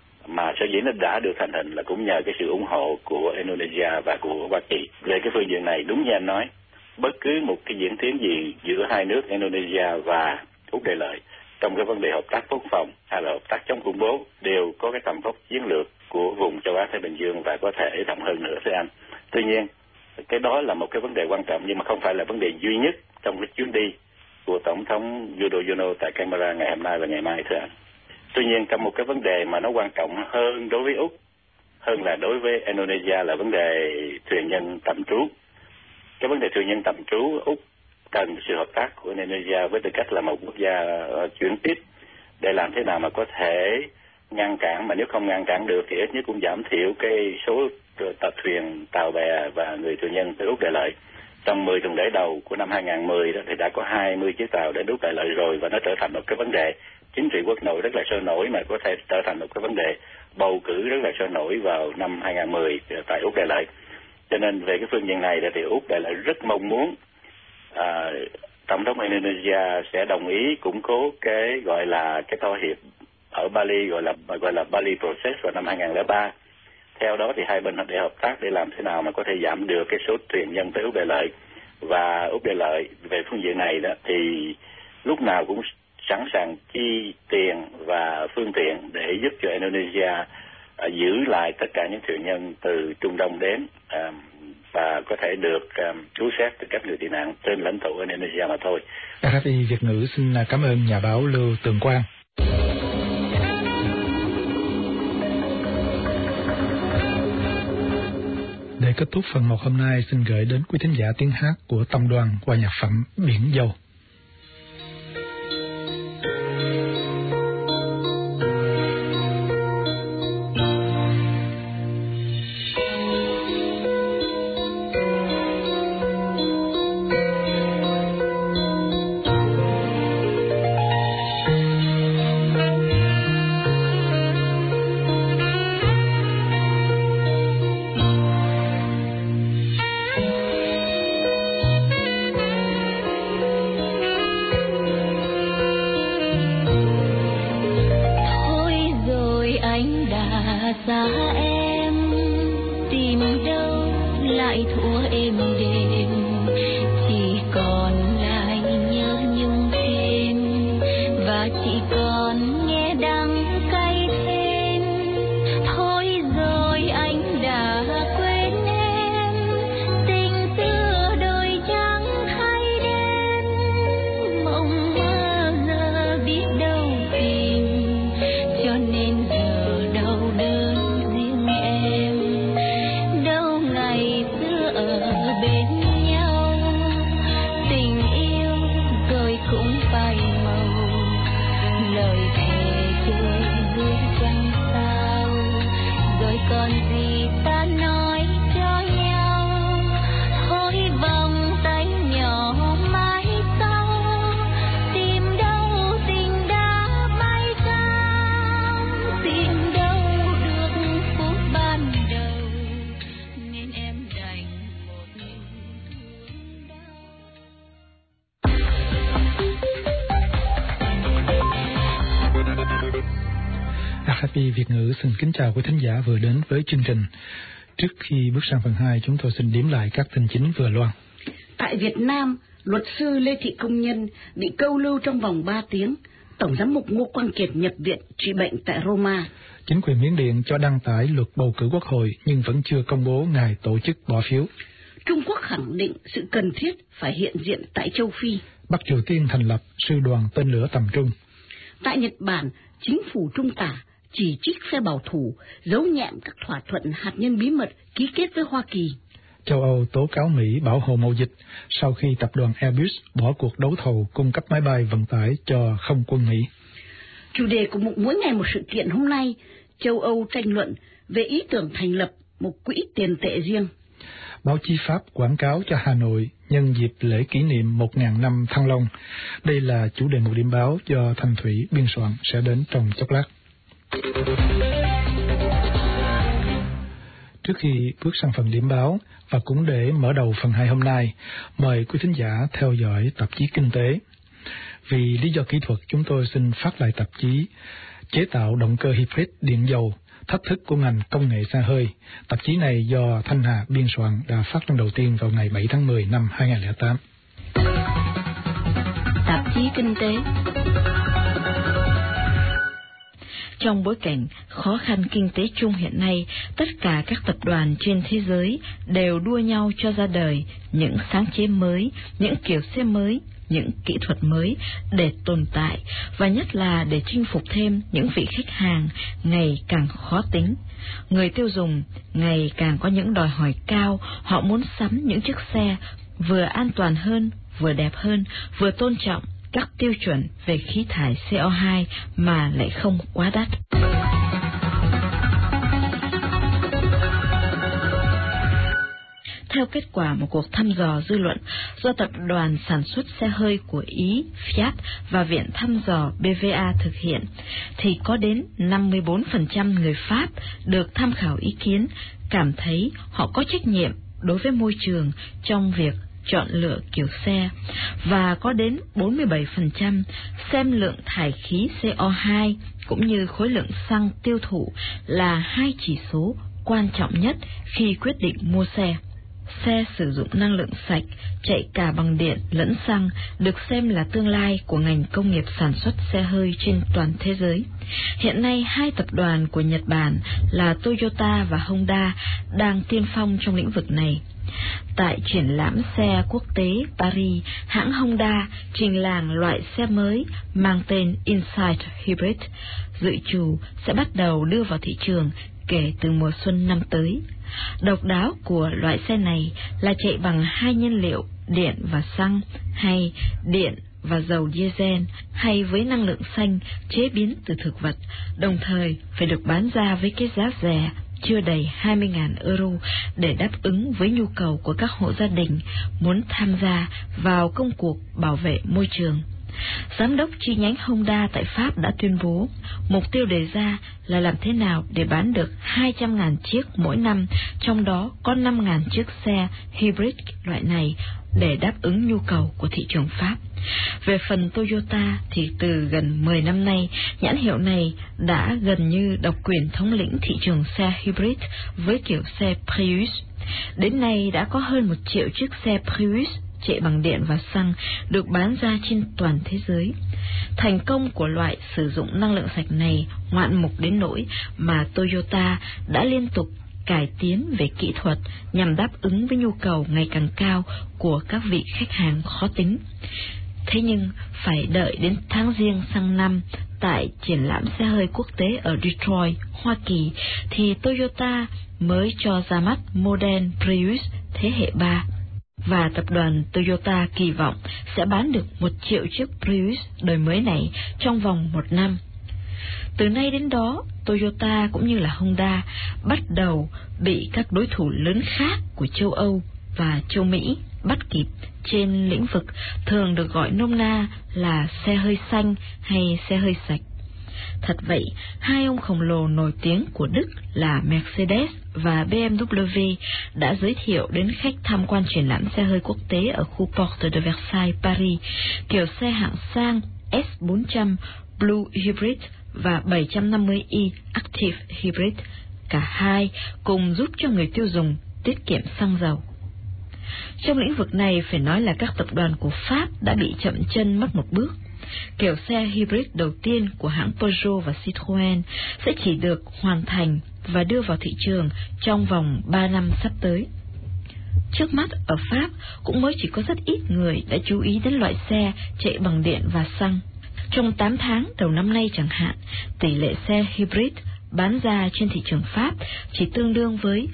mà sở dĩ nó đã được thành hình là cũng nhờ cái sự ủng hộ của Indonesia và của Hoa Kỳ. Về cái phương diện này, đúng như anh nói, bất cứ một cái diễn tiến gì giữa hai nước Indonesia và Úc Đại Lợi trong cái vấn đề hợp tác quốc phòng hay là hợp tác chống khủng bố đều có cái tầm vóc chiến lược của vùng châu Á Thái Bình Dương và có thể rộng hơn nữa thưa anh. Tuy nhiên, cái đó là một cái vấn đề quan trọng nhưng mà không phải là vấn đề duy nhất trong cái chuyến đi của Tổng thống Yudhoyono tại Canberra ngày hôm nay và ngày mai thưa anh. Tuy nhiên, trong một cái vấn đề mà nó quan trọng hơn đối với Úc, hơn là đối với Indonesia là vấn đề thuyền nhân tạm trú. Cái vấn đề thuyền nhân tạm trú, Úc cần sự hợp tác của Indonesia với tư cách là một quốc gia chuyển tiếp để làm thế nào mà có thể ngăn cản, mà nếu không ngăn cản được thì ít nhất cũng giảm thiểu cái số tàu thuyền, tàu bè và người thuyền nhân tới Úc Đại Lợi. Trong 10 tuần lễ đầu của năm 2010 đó thì đã có 20 chiếc tàu đến Úc Đại Lợi rồi, và nó trở thành một cái vấn đề chính trị quốc nội rất là sôi nổi, mà có thể trở thành một cái vấn đề bầu cử rất là sôi nổi vào năm 2010 tại Úc Đại Lợi. Cho nên về cái phương diện này thì Úc Đại Lợi rất mong muốn Tổng thống Indonesia sẽ đồng ý củng cố cái gọi là cái thỏa hiệp ở Bali gọi là Bali Process vào năm 2003. Theo đó thì hai bên để hợp tác để làm thế nào mà có thể giảm được cái số thuyền nhân tới Úc Đại Lợi, và Úc Đại Lợi về phương diện này đó thì lúc nào cũng sẵn sàng chi tiền và phương tiện để giúp cho Indonesia giữ lại tất cả những thuyền nhân từ Trung Đông đến và có thể được cứu xét từ các người tị nạn trên lãnh thổ Indonesia mà thôi. RFI Việt ngữ xin cảm ơn nhà báo Lưu Tường Quang. Để kết thúc phần 1 hôm nay, xin gửi đến quý thính giả tiếng hát của Tông Đoàn qua nhạc phẩm Biển Dâu. RFI Việt ngữ xin kính chào quý thính giả vừa đến với chương trình. Trước khi bước sang phần 2, chúng tôi xin điểm lại các tin chính vừa loan. Tại Việt Nam, luật sư Lê Thị Công Nhân bị câu lưu trong vòng 3 tiếng. Tổng giám mục Ngô Quang Kiệt nhập viện trị bệnh tại Roma. Chính quyền Miến Điện cho đăng tải luật bầu cử quốc hội nhưng vẫn chưa công bố ngày tổ chức bỏ phiếu. Trung Quốc khẳng định sự cần thiết phải hiện diện tại châu Phi. Bắc Triều Tiên thành lập sư đoàn tên lửa tầm trung. Tại Nhật Bản, chính phủ trung tả chỉ trích phe bảo thủ giấu nhẹm các thỏa thuận hạt nhân bí mật ký kết với Hoa Kỳ. Châu Âu tố cáo Mỹ bảo hộ mậu dịch sau khi tập đoàn Airbus bỏ cuộc đấu thầu cung cấp máy bay vận tải cho không quân Mỹ. Chủ đề của mỗi ngày một sự kiện hôm nay, châu Âu tranh luận về ý tưởng thành lập một quỹ tiền tệ riêng. Báo chí Pháp quảng cáo cho Hà Nội nhân dịp lễ kỷ niệm 1.000 năm Thăng Long. Đây là chủ đề một điểm báo do Thanh Thủy biên soạn, sẽ đến trong chốc lát. Trước khi bước sang phần điểm báo và cũng để mở đầu phần 2 hôm nay, mời quý thính giả theo dõi tạp chí Kinh tế. Vì lý do kỹ thuật, chúng tôi xin phát lại tạp chí chế tạo động cơ hybrid điện dầu, thách thức của ngành công nghệ xe hơi. Tạp chí này do Thanh Hà biên soạn, đã phát lần đầu tiên vào ngày 7 tháng 10 năm 2008. Tạp chí Kinh tế. Trong bối cảnh khó khăn kinh tế chung hiện nay, tất cả các tập đoàn trên thế giới đều đua nhau cho ra đời những sáng chế mới, những kiểu xe mới, những kỹ thuật mới để tồn tại, và nhất là để chinh phục thêm những vị khách hàng ngày càng khó tính. Người tiêu dùng ngày càng có những đòi hỏi cao, họ muốn sắm những chiếc xe vừa an toàn hơn, vừa đẹp hơn, vừa tôn trọng các tiêu chuẩn về khí thải CO2 mà lại không quá đắt. Theo kết quả một cuộc thăm dò dư luận do tập đoàn sản xuất xe hơi của Ý Fiat và Viện thăm dò BVA thực hiện, thì có đến 54% người Pháp được tham khảo ý kiến cảm thấy họ có trách nhiệm đối với môi trường trong việc chọn lựa kiểu xe, và có đến 47% xem lượng thải khí CO2 cũng như khối lượng xăng tiêu thụ là hai chỉ số quan trọng nhất khi quyết định mua xe. Xe sử dụng năng lượng sạch, chạy cả bằng điện lẫn xăng, được xem là tương lai của ngành công nghiệp sản xuất xe hơi trên toàn thế giới. Hiện nay, hai tập đoàn của Nhật Bản là Toyota và Honda đang tiên phong trong lĩnh vực này. Tại triển lãm xe quốc tế Paris, hãng Honda trình làng loại xe mới mang tên Insight Hybrid, dự trù sẽ bắt đầu đưa vào thị trường kể từ mùa xuân năm tới. Độc đáo của loại xe này là chạy bằng hai nhiên liệu, điện và xăng, hay điện và dầu diesel, hay với năng lượng xanh chế biến từ thực vật, đồng thời phải được bán ra với cái giá rẻ chưa đầy 20.000 euro để đáp ứng với nhu cầu của các hộ gia đình muốn tham gia vào công cuộc bảo vệ môi trường. Giám đốc chi nhánh Honda tại Pháp đã tuyên bố mục tiêu đề ra là làm thế nào để bán được 200.000 chiếc mỗi năm, trong đó có 5.000 chiếc xe hybrid loại này để đáp ứng nhu cầu của thị trường Pháp. Về phần Toyota thì từ gần 10 năm nay, nhãn hiệu này đã gần như độc quyền thống lĩnh thị trường xe hybrid với kiểu xe Prius. Đến nay đã có hơn 1 triệu chiếc xe Prius chạy bằng điện và xăng được bán ra trên toàn thế giới. Thành công của loại sử dụng năng lượng sạch này ngoạn mục đến nỗi mà Toyota đã liên tục cải tiến về kỹ thuật nhằm đáp ứng với nhu cầu ngày càng cao của các vị khách hàng khó tính. Thế nhưng phải đợi đến tháng Giêng sang năm, tại triển lãm xe hơi quốc tế ở Detroit, Hoa Kỳ, thì Toyota mới cho ra mắt model Prius thế hệ 3. Và tập đoàn Toyota kỳ vọng sẽ bán được 1 triệu chiếc Prius đời mới này trong vòng 1 năm. Từ nay đến đó, Toyota cũng như là Honda bắt đầu bị các đối thủ lớn khác của châu Âu và châu Mỹ bắt kịp trên lĩnh vực thường được gọi nôm na là xe hơi xanh hay xe hơi sạch. Thật vậy, hai ông khổng lồ nổi tiếng của Đức là Mercedes và BMW đã giới thiệu đến khách tham quan triển lãm xe hơi quốc tế ở khu Porte de Versailles, Paris, kiểu xe hạng sang S400 Blue Hybrid và 750i Active Hybrid. Cả hai cùng giúp cho người tiêu dùng tiết kiệm xăng dầu. Trong lĩnh vực này phải nói là các tập đoàn của Pháp đã bị chậm chân mất một bước. Kiểu xe hybrid đầu tiên của hãng Peugeot và Citroën sẽ chỉ được hoàn thành và đưa vào thị trường trong vòng 3 năm sắp tới. Trước mắt ở Pháp cũng mới chỉ có rất ít người đã chú ý đến loại xe chạy bằng điện và xăng. Trong 8 tháng đầu năm nay chẳng hạn, tỷ lệ xe hybrid bán ra trên thị trường Pháp chỉ tương đương với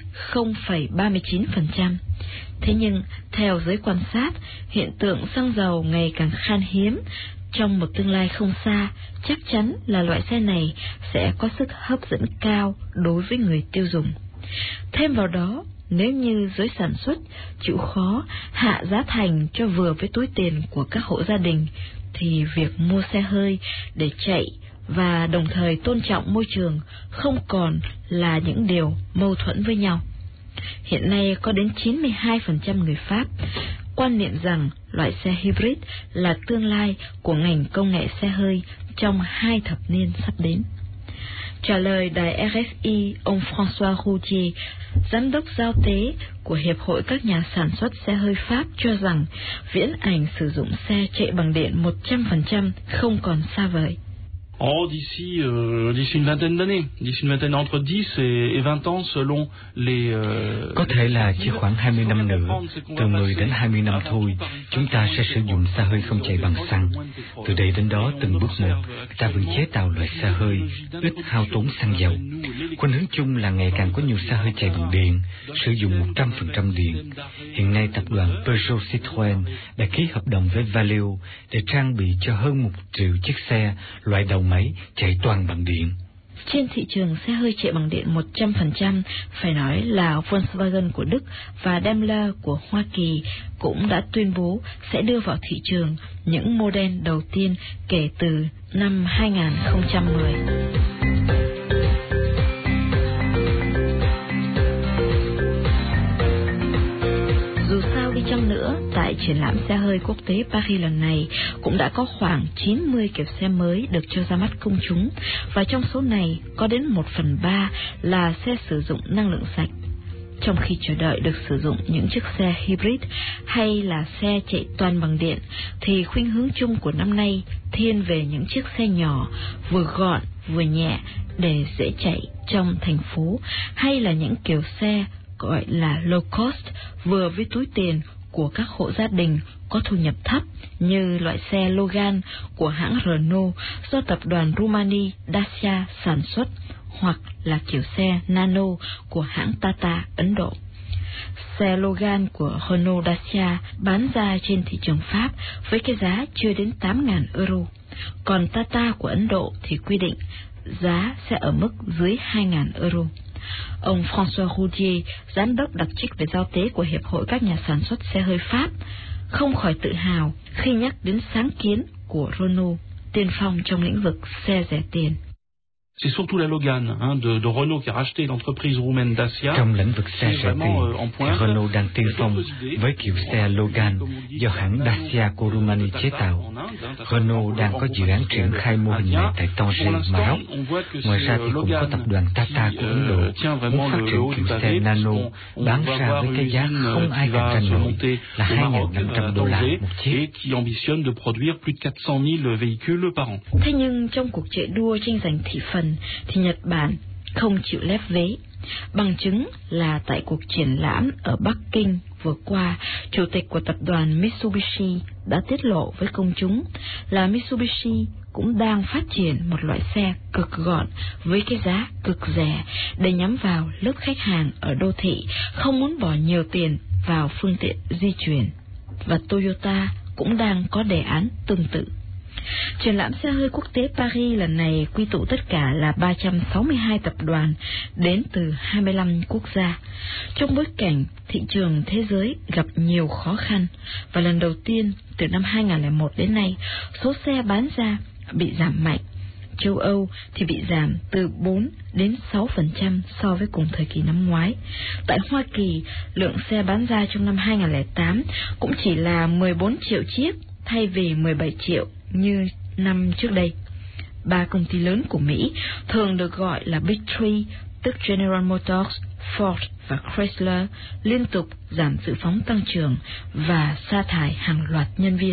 0,39%. Thế nhưng, theo giới quan sát, hiện tượng xăng dầu ngày càng khan hiếm. Trong một tương lai không xa, chắc chắn là loại xe này sẽ có sức hấp dẫn cao đối với người tiêu dùng. Thêm vào đó, nếu như giới sản xuất chịu khó hạ giá thành cho vừa với túi tiền của các hộ gia đình, thì việc mua xe hơi để chạy và đồng thời tôn trọng môi trường không còn là những điều mâu thuẫn với nhau. Hiện nay có đến 92% người Pháp quan niệm rằng loại xe hybrid là tương lai của ngành công nghệ xe hơi trong 2 thập niên sắp đến. Trả lời đài RFI, ông François Roudier, giám đốc giao tế của Hiệp hội các nhà sản xuất xe hơi Pháp cho rằng viễn ảnh sử dụng xe chạy bằng điện 100% không còn xa vời. D'ici une vingtaine d'années, entre 10 et 20 ans selon les... Có thể là chỉ khoảng 20 năm nữa, từ 10 đến 20 năm thôi, chúng ta sẽ sử dụng xe hơi không chạy bằng xăng. Từ đây đến đó, từng bước một, ta vẫn chế tạo loại xe hơi ít hao tốn xăng dầu. Khuynh hướng chung là ngày càng có nhiều xe hơi chạy bằng điện, sử dụng 100% điện. Hiện nay, tập đoàn Peugeot Citroën đã ký hợp đồng với Valeo để trang bị cho hơn 1 triệu chiếc xe loại đầu máy chạy toàn bằng điện. Trên thị trường xe hơi chạy bằng điện 100%, phải nói là Volkswagen của Đức và Daimler của Hoa Kỳ cũng đã tuyên bố sẽ đưa vào thị trường những model đầu tiên kể từ năm 2010. Dù sao đi chăng nữa, tại triển lãm xe hơi quốc tế Paris lần này cũng đã có khoảng 90 kiểu xe mới được cho ra mắt công chúng, và trong số này có đến 1/3 là xe sử dụng năng lượng sạch. Trong khi chờ đợi được sử dụng những chiếc xe hybrid hay là xe chạy toàn bằng điện, thì khuynh hướng chung của năm nay thiên về những chiếc xe nhỏ, vừa gọn vừa nhẹ để dễ chạy trong thành phố, hay là những kiểu xe gọi là low cost, vừa với túi tiền của các hộ gia đình có thu nhập thấp, như loại xe Logan của hãng Renault do tập đoàn Rumani Dacia sản xuất, hoặc là kiểu xe Nano của hãng Tata Ấn Độ. Xe Logan của Renault Dacia bán ra trên thị trường Pháp với cái giá chưa đến 8.000 euro, còn Tata của Ấn Độ thì quy định giá sẽ ở mức dưới 2.000 euro. Ông François Roudier, giám đốc đặc trách về giao tế của Hiệp hội các nhà sản xuất xe hơi Pháp, không khỏi tự hào khi nhắc đến sáng kiến của Renault, tiên phong trong lĩnh vực xe rẻ tiền. C'est surtout la Logan de Renault qui a racheté l'entreprise roumaine Dacia. Trong lĩnh vực xe rẻ tiền, Renault đang tiên phong với kiểu xe Logan do hãng Dacia của Rumani chế tạo. Renault đang có dự án triển khai mô hình này tại Tanger, Maroc. Ngoài ra thì cũng có tập đoàn Tata của Ấn Độ muốn phát triển kiểu xe Nano bán ra với cái giá không ai cạnh tranh nổi là $2.500 một chiếc. Thế nhưng trong cuộc chạy đua tranh giành thị phần thì Nhật Bản không chịu lép vế. Bằng chứng là tại cuộc triển lãm ở Bắc Kinh vừa qua, chủ tịch của tập đoàn Mitsubishi đã tiết lộ với công chúng là Mitsubishi cũng đang phát triển một loại xe cực gọn với cái giá cực rẻ để nhắm vào lớp khách hàng ở đô thị không muốn bỏ nhiều tiền vào phương tiện di chuyển. Và Toyota cũng đang có đề án tương tự. Triển lãm xe hơi quốc tế Paris lần này quy tụ tất cả là 362 tập đoàn đến từ 25 quốc gia. Trong bối cảnh thị trường thế giới gặp nhiều khó khăn, và lần đầu tiên từ năm 2001 đến nay, số xe bán ra bị giảm mạnh. Châu Âu thì bị giảm từ 4 đến 6% so với cùng thời kỳ năm ngoái. Tại Hoa Kỳ, lượng xe bán ra trong năm 2008 cũng chỉ là 14 triệu chiếc thay vì 17 triệu như năm trước đây. ba công ty lớn của Mỹ, thường được gọi là Big Three, tức General Motors, Ford và Chrysler, liên tục giảm dự phóng tăng trưởng và sa thải hàng loạt nhân viên.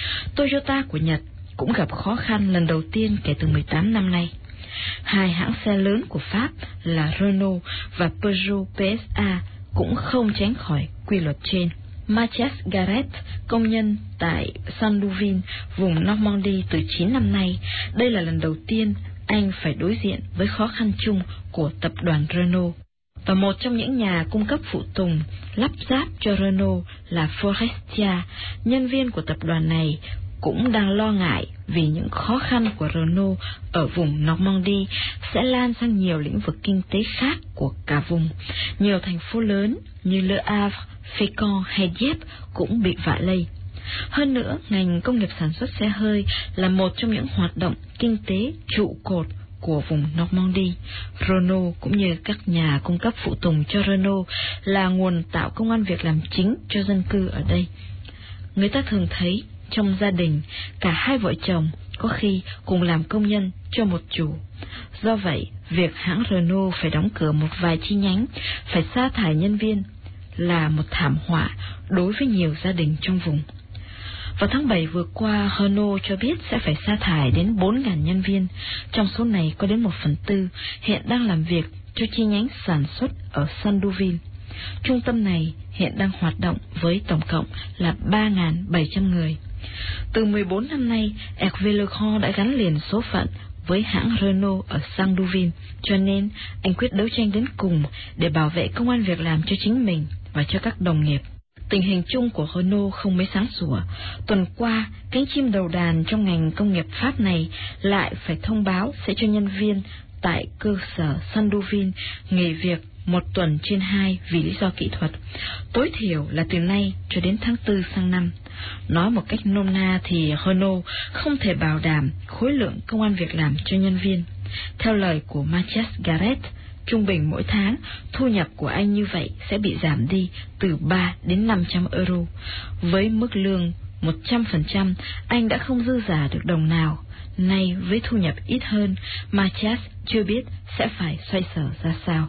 Toyota của Nhật cũng gặp khó khăn lần đầu tiên kể từ 18 năm nay. Hai hãng xe lớn của Pháp là Renault và Peugeot PSA cũng không tránh khỏi quy luật trên. Mathias Garrett, công nhân tại Saint-Louvain, vùng Normandy từ 9 năm nay, đây là lần đầu tiên anh phải đối diện với khó khăn chung của tập đoàn Renault. Và một trong những nhà cung cấp phụ tùng lắp ráp cho Renault là Forestia, nhân viên của tập đoàn này cũng đang lo ngại vì những khó khăn của Renault ở vùng Normandy sẽ lan sang nhiều lĩnh vực kinh tế khác của cả vùng. Nhiều thành phố lớn như Le Havre, Fécamp hay Dieppe cũng bị vạ lây. Hơn nữa, ngành công nghiệp sản xuất xe hơi là một trong những hoạt động kinh tế trụ cột của vùng Normandy. Renault cũng như các nhà cung cấp phụ tùng cho Renault là nguồn tạo công ăn việc làm chính cho dân cư ở đây. Người ta thường thấy trong gia đình, cả hai vợ chồng có khi cùng làm công nhân cho một chủ. Do vậy, việc hãng Renault phải đóng cửa một vài chi nhánh, phải sa thải nhân viên là một thảm họa đối với nhiều gia đình trong vùng. Vào tháng 7 vừa qua, Renault cho biết sẽ phải sa thải đến 4.000 nhân viên. Trong số này có đến 1/4 hiện đang làm việc cho chi nhánh sản xuất ở Saint-Louvain. Trung tâm này hiện đang hoạt động với tổng cộng là 3.700 người. Từ 14 năm nay, Hervé Leclerc đã gắn liền số phận với hãng Renault ở Saint-Louvain, cho nên anh quyết đấu tranh đến cùng để bảo vệ công ăn việc làm cho chính mình và cho các đồng nghiệp. Tình hình chung của Renault không mấy sáng sủa. Tuần qua, cánh chim đầu đàn trong ngành công nghiệp Pháp này lại phải thông báo sẽ cho nhân viên tại cơ sở Saint-Louvain nghỉ việc 1 tuần trên 2 vì lý do kỹ thuật, tối thiểu là từ nay cho đến tháng 4 sang năm. Nói một cách nôm na thì Renault không thể bảo đảm khối lượng công ăn việc làm cho nhân viên. Theo lời của Mathias Garrett, trung bình mỗi tháng, thu nhập của anh như vậy sẽ bị giảm đi từ 3 đến 500 euro. Với mức lương 100%, anh đã không dư giả được đồng nào. Nay với thu nhập ít hơn, Mathias chưa biết sẽ phải xoay sở ra sao.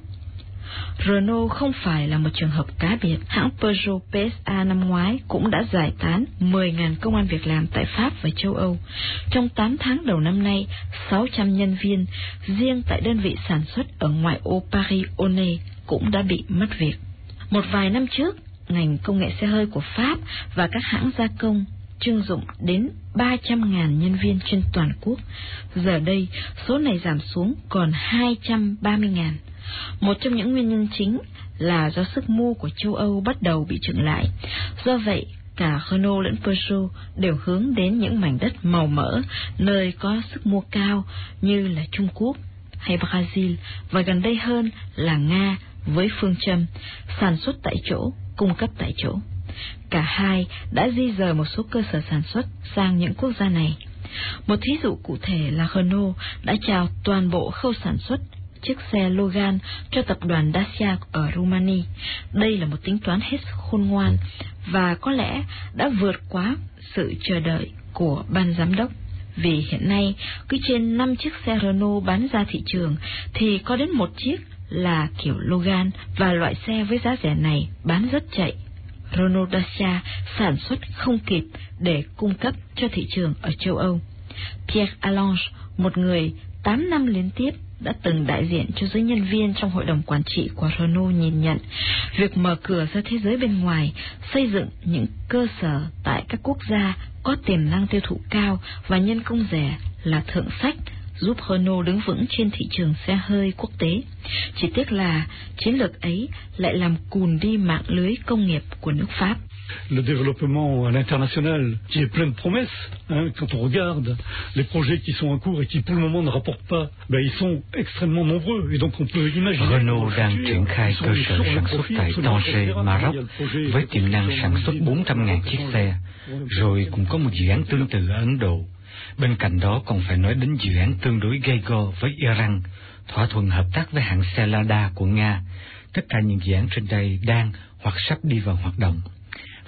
Renault không phải là một trường hợp cá biệt. Hãng Peugeot PSA năm ngoái cũng đã giải tán 10.000 công ăn việc làm tại Pháp và châu Âu. Trong 8 tháng đầu năm nay, 600 nhân viên riêng tại đơn vị sản xuất ở ngoại ô Paris-Aulnay cũng đã bị mất việc. Một vài năm trước, ngành công nghệ xe hơi của Pháp và các hãng gia công trưng dụng đến 300.000 nhân viên trên toàn quốc. Giờ đây, số này giảm xuống còn 230.000. Một trong những nguyên nhân chính là do sức mua của châu Âu bắt đầu bị chững lại. Do vậy, cả Renault lẫn Peugeot đều hướng đến những mảnh đất màu mỡ, nơi có sức mua cao như là Trung Quốc hay Brazil, và gần đây hơn là Nga với phương châm sản xuất tại chỗ, cung cấp tại chỗ. Cả hai đã di dời một số cơ sở sản xuất sang những quốc gia này. Một thí dụ cụ thể là Renault đã trao toàn bộ khâu sản xuất chiếc xe Logan cho tập đoàn Dacia ở Romania. Đây là một tính toán hết khôn ngoan và có lẽ đã vượt quá sự chờ đợi của ban giám đốc. Vì hiện nay, cứ trên 5 chiếc xe Renault bán ra thị trường thì có đến 1 chiếc là kiểu Logan, và loại xe với giá rẻ này bán rất chạy. Renault Dacia sản xuất không kịp để cung cấp cho thị trường ở châu Âu. Pierre Allange, một người 8 năm liên tiếp đã từng đại diện cho giới nhân viên trong hội đồng quản trị của Renault, nhìn nhận việc mở cửa ra thế giới bên ngoài, xây dựng những cơ sở tại các quốc gia có tiềm năng tiêu thụ cao và nhân công rẻ là thượng sách, giúp Renault đứng vững trên thị trường xe hơi quốc tế. Chỉ tiếc là chiến lược ấy lại làm cùn đi mạng lưới công nghiệp của nước Pháp. Le développement à l'international qui est plein de promesses, quand on regarde les projets qui sont en cours et qui pour le moment ne rapportent pas, ils sont extrêmement nombreux et donc on peut imaginer. Renault đang triển khai cơ sở sản xuất tại Tanger, Maroc với tiềm năng sản xuất 400.000 chiếc xe, rồi cũng có một dự án tương tự ở Ấn Độ. Bên cạnh đó còn phải nói đến dự án tương đối gay go với Iran, thỏa thuận hợp tác với hãng xe Lada của Nga. Tất cả những dự án trên đây đang hoặc sắp đi vào hoạt động.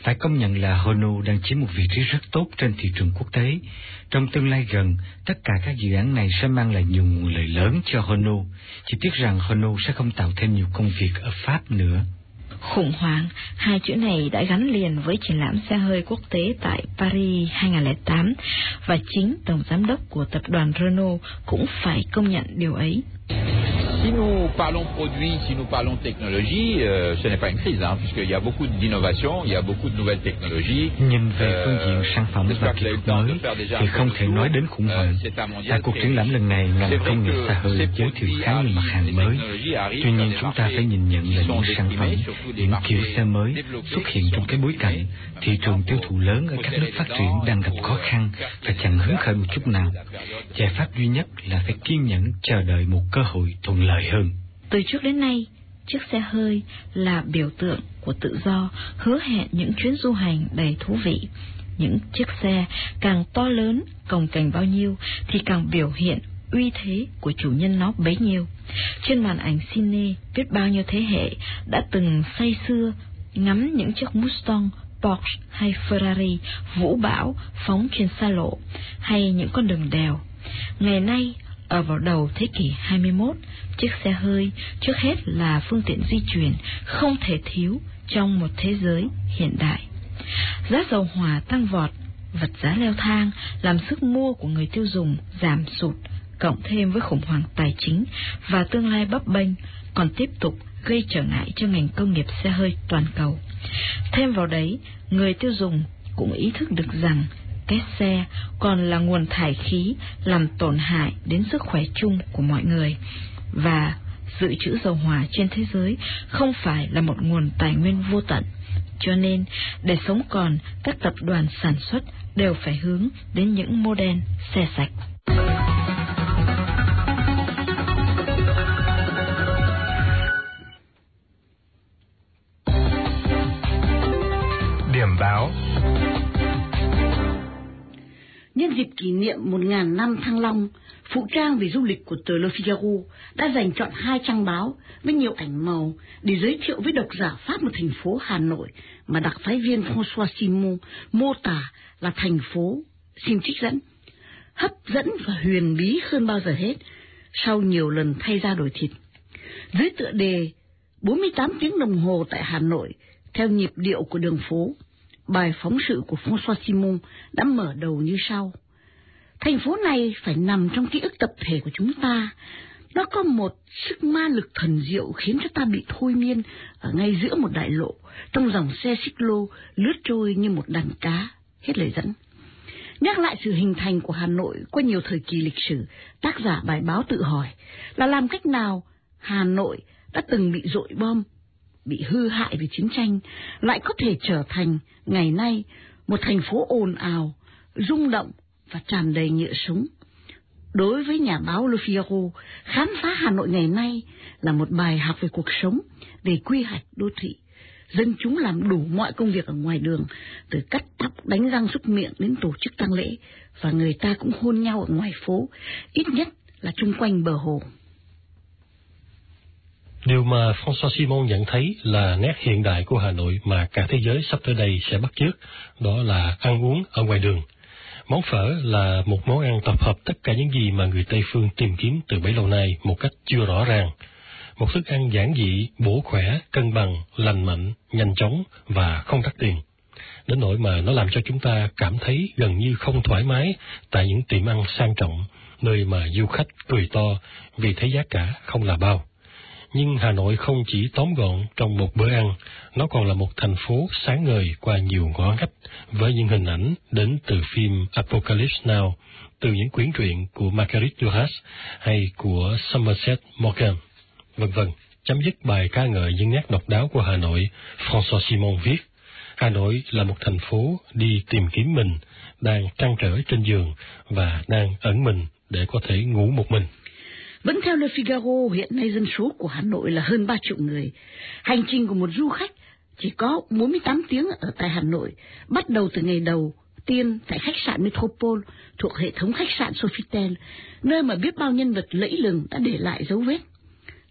Phải công nhận là Renault đang chiếm một vị trí rất tốt trên thị trường quốc tế. Trong tương lai gần, tất cả các dự án này sẽ mang lại nhiều nguồn lợi lớn cho Renault. Chỉ tiếc rằng Renault sẽ không tạo thêm nhiều công việc ở Pháp nữa. Khủng hoảng, hai chữ này đã gắn liền với triển lãm xe hơi quốc tế tại Paris 2008, và chính Tổng Giám đốc của tập đoàn Renault cũng phải công nhận điều ấy. Si nous parlons produits, si nous parlons technologie, ce n'est pas une crise, puisqu'il y a beaucoup d'innovation, il y a beaucoup de nouvelles technologies. Nhìn về phương diện sản phẩm và kỹ thuật mới thì không thể nói đến khủng hoảng. Tại cuộc triển lãm lần này, ngành công nghiệp xe hơi giới thiệu khá nhiều mặt hàng mới. Tuy nhiên chúng ta phải nhìn nhận là những sản phẩm, những kiểu xe mới xuất hiện trong cái bối cảnh thị trường tiêu thụ lớn ở các nước phát triển đang gặp khó khăn và chẳng hứng khởi một chút nào. Giải pháp duy nhất là phải kiên nhẫn chờ đợi một cơ hội thuận lợi hơn. Từ trước đến nay, chiếc xe hơi là biểu tượng của tự do, hứa hẹn những chuyến du hành đầy thú vị. Những chiếc xe càng to lớn, cồng kềnh bao nhiêu thì càng biểu hiện uy thế của chủ nhân nó bấy nhiêu. Trên màn ảnh cine, biết bao nhiêu thế hệ đã từng say sưa ngắm những chiếc Mustang, Porsche hay Ferrari vũ bão phóng trên xa lộ hay những con đường đèo. Ngày nay, ở vào đầu thế kỷ 21, chiếc xe hơi trước hết là phương tiện di chuyển không thể thiếu trong một thế giới hiện đại. Giá dầu hỏa tăng vọt, vật giá leo thang làm sức mua của người tiêu dùng giảm sụt, cộng thêm với khủng hoảng tài chính và tương lai bấp bênh còn tiếp tục gây trở ngại cho ngành công nghiệp xe hơi toàn cầu. Thêm vào đấy, người tiêu dùng cũng ý thức được rằng cái xe còn là nguồn thải khí làm tổn hại đến sức khỏe chung của mọi người, và dự trữ dầu hỏa trên thế giới không phải là một nguồn tài nguyên vô tận. Cho nên, để sống còn, các tập đoàn sản xuất đều phải hướng đến những model xe sạch. Điểm báo. Nhân dịp kỷ niệm 1000 năm Thăng Long, phụ trang về du lịch của tờ Le Figaro đã dành chọn 2 trang báo với nhiều ảnh màu để giới thiệu với độc giả Pháp một thành phố Hà Nội mà đặc phái viên François Simon mô tả là thành phố, xin trích dẫn, hấp dẫn và huyền bí hơn bao giờ hết sau nhiều lần thay da đổi thịt. Dưới tựa đề 48 tiếng đồng hồ tại Hà Nội theo nhịp điệu của đường phố, bài phóng sự của François Simon đã mở đầu như sau. Thành phố này phải nằm trong ký ức tập thể của chúng ta. Nó có một sức ma lực thần diệu khiến cho ta bị thôi miên ở ngay giữa một đại lộ, trong dòng xe xích lô lướt trôi như một đàn cá. Hết lời dẫn. Nhắc lại sự hình thành của Hà Nội qua nhiều thời kỳ lịch sử, tác giả bài báo tự hỏi là làm cách nào Hà Nội đã từng bị dội bom, bị hư hại vì chiến tranh, lại có thể trở thành ngày nay một thành phố ồn ào, rung động và tràn đầy nhựa sống. Đối với nhà báo Le Figaro, khám phá Hà Nội ngày nay là một bài học về cuộc sống, về quy hoạch đô thị. Dân chúng làm đủ mọi công việc ở ngoài đường, từ cắt tóc, đánh răng, súc miệng đến tổ chức tang lễ, và người ta cũng hôn nhau ở ngoài phố, ít nhất là chung quanh bờ hồ. Điều mà François Simon nhận thấy là nét hiện đại của Hà Nội mà cả thế giới sắp tới đây sẽ bắt chước, đó là ăn uống ở ngoài đường. Món phở là một món ăn tập hợp tất cả những gì mà người Tây phương tìm kiếm từ bấy lâu nay một cách chưa rõ ràng. Một thức ăn giản dị, bổ khỏe, cân bằng, lành mạnh, nhanh chóng và không đắt tiền. Đến nỗi mà nó làm cho chúng ta cảm thấy gần như không thoải mái tại những tiệm ăn sang trọng, nơi mà du khách cười to vì thấy giá cả không là bao. Nhưng Hà Nội không chỉ tóm gọn trong một bữa ăn, nó còn là một thành phố sáng ngời qua nhiều ngõ ngách với những hình ảnh đến từ phim Apocalypse Now, từ những quyển truyện của Marguerite Duras hay của Somerset Maugham, vân vân. Chấm dứt bài ca ngợi những nét độc đáo của Hà Nội, François Simon viết: Hà Nội là một thành phố đi tìm kiếm mình, đang trăn trở trên giường và đang ẩn mình để có thể ngủ một mình. Vẫn theo Le Figaro, hiện nay dân số của Hà Nội là hơn 3 triệu người. Hành trình của một du khách chỉ có 48 tiếng ở tại Hà Nội, bắt đầu từ ngày đầu tiên tại khách sạn Metropole thuộc hệ thống khách sạn Sofitel, nơi mà biết bao nhân vật lẫy lừng đã để lại dấu vết.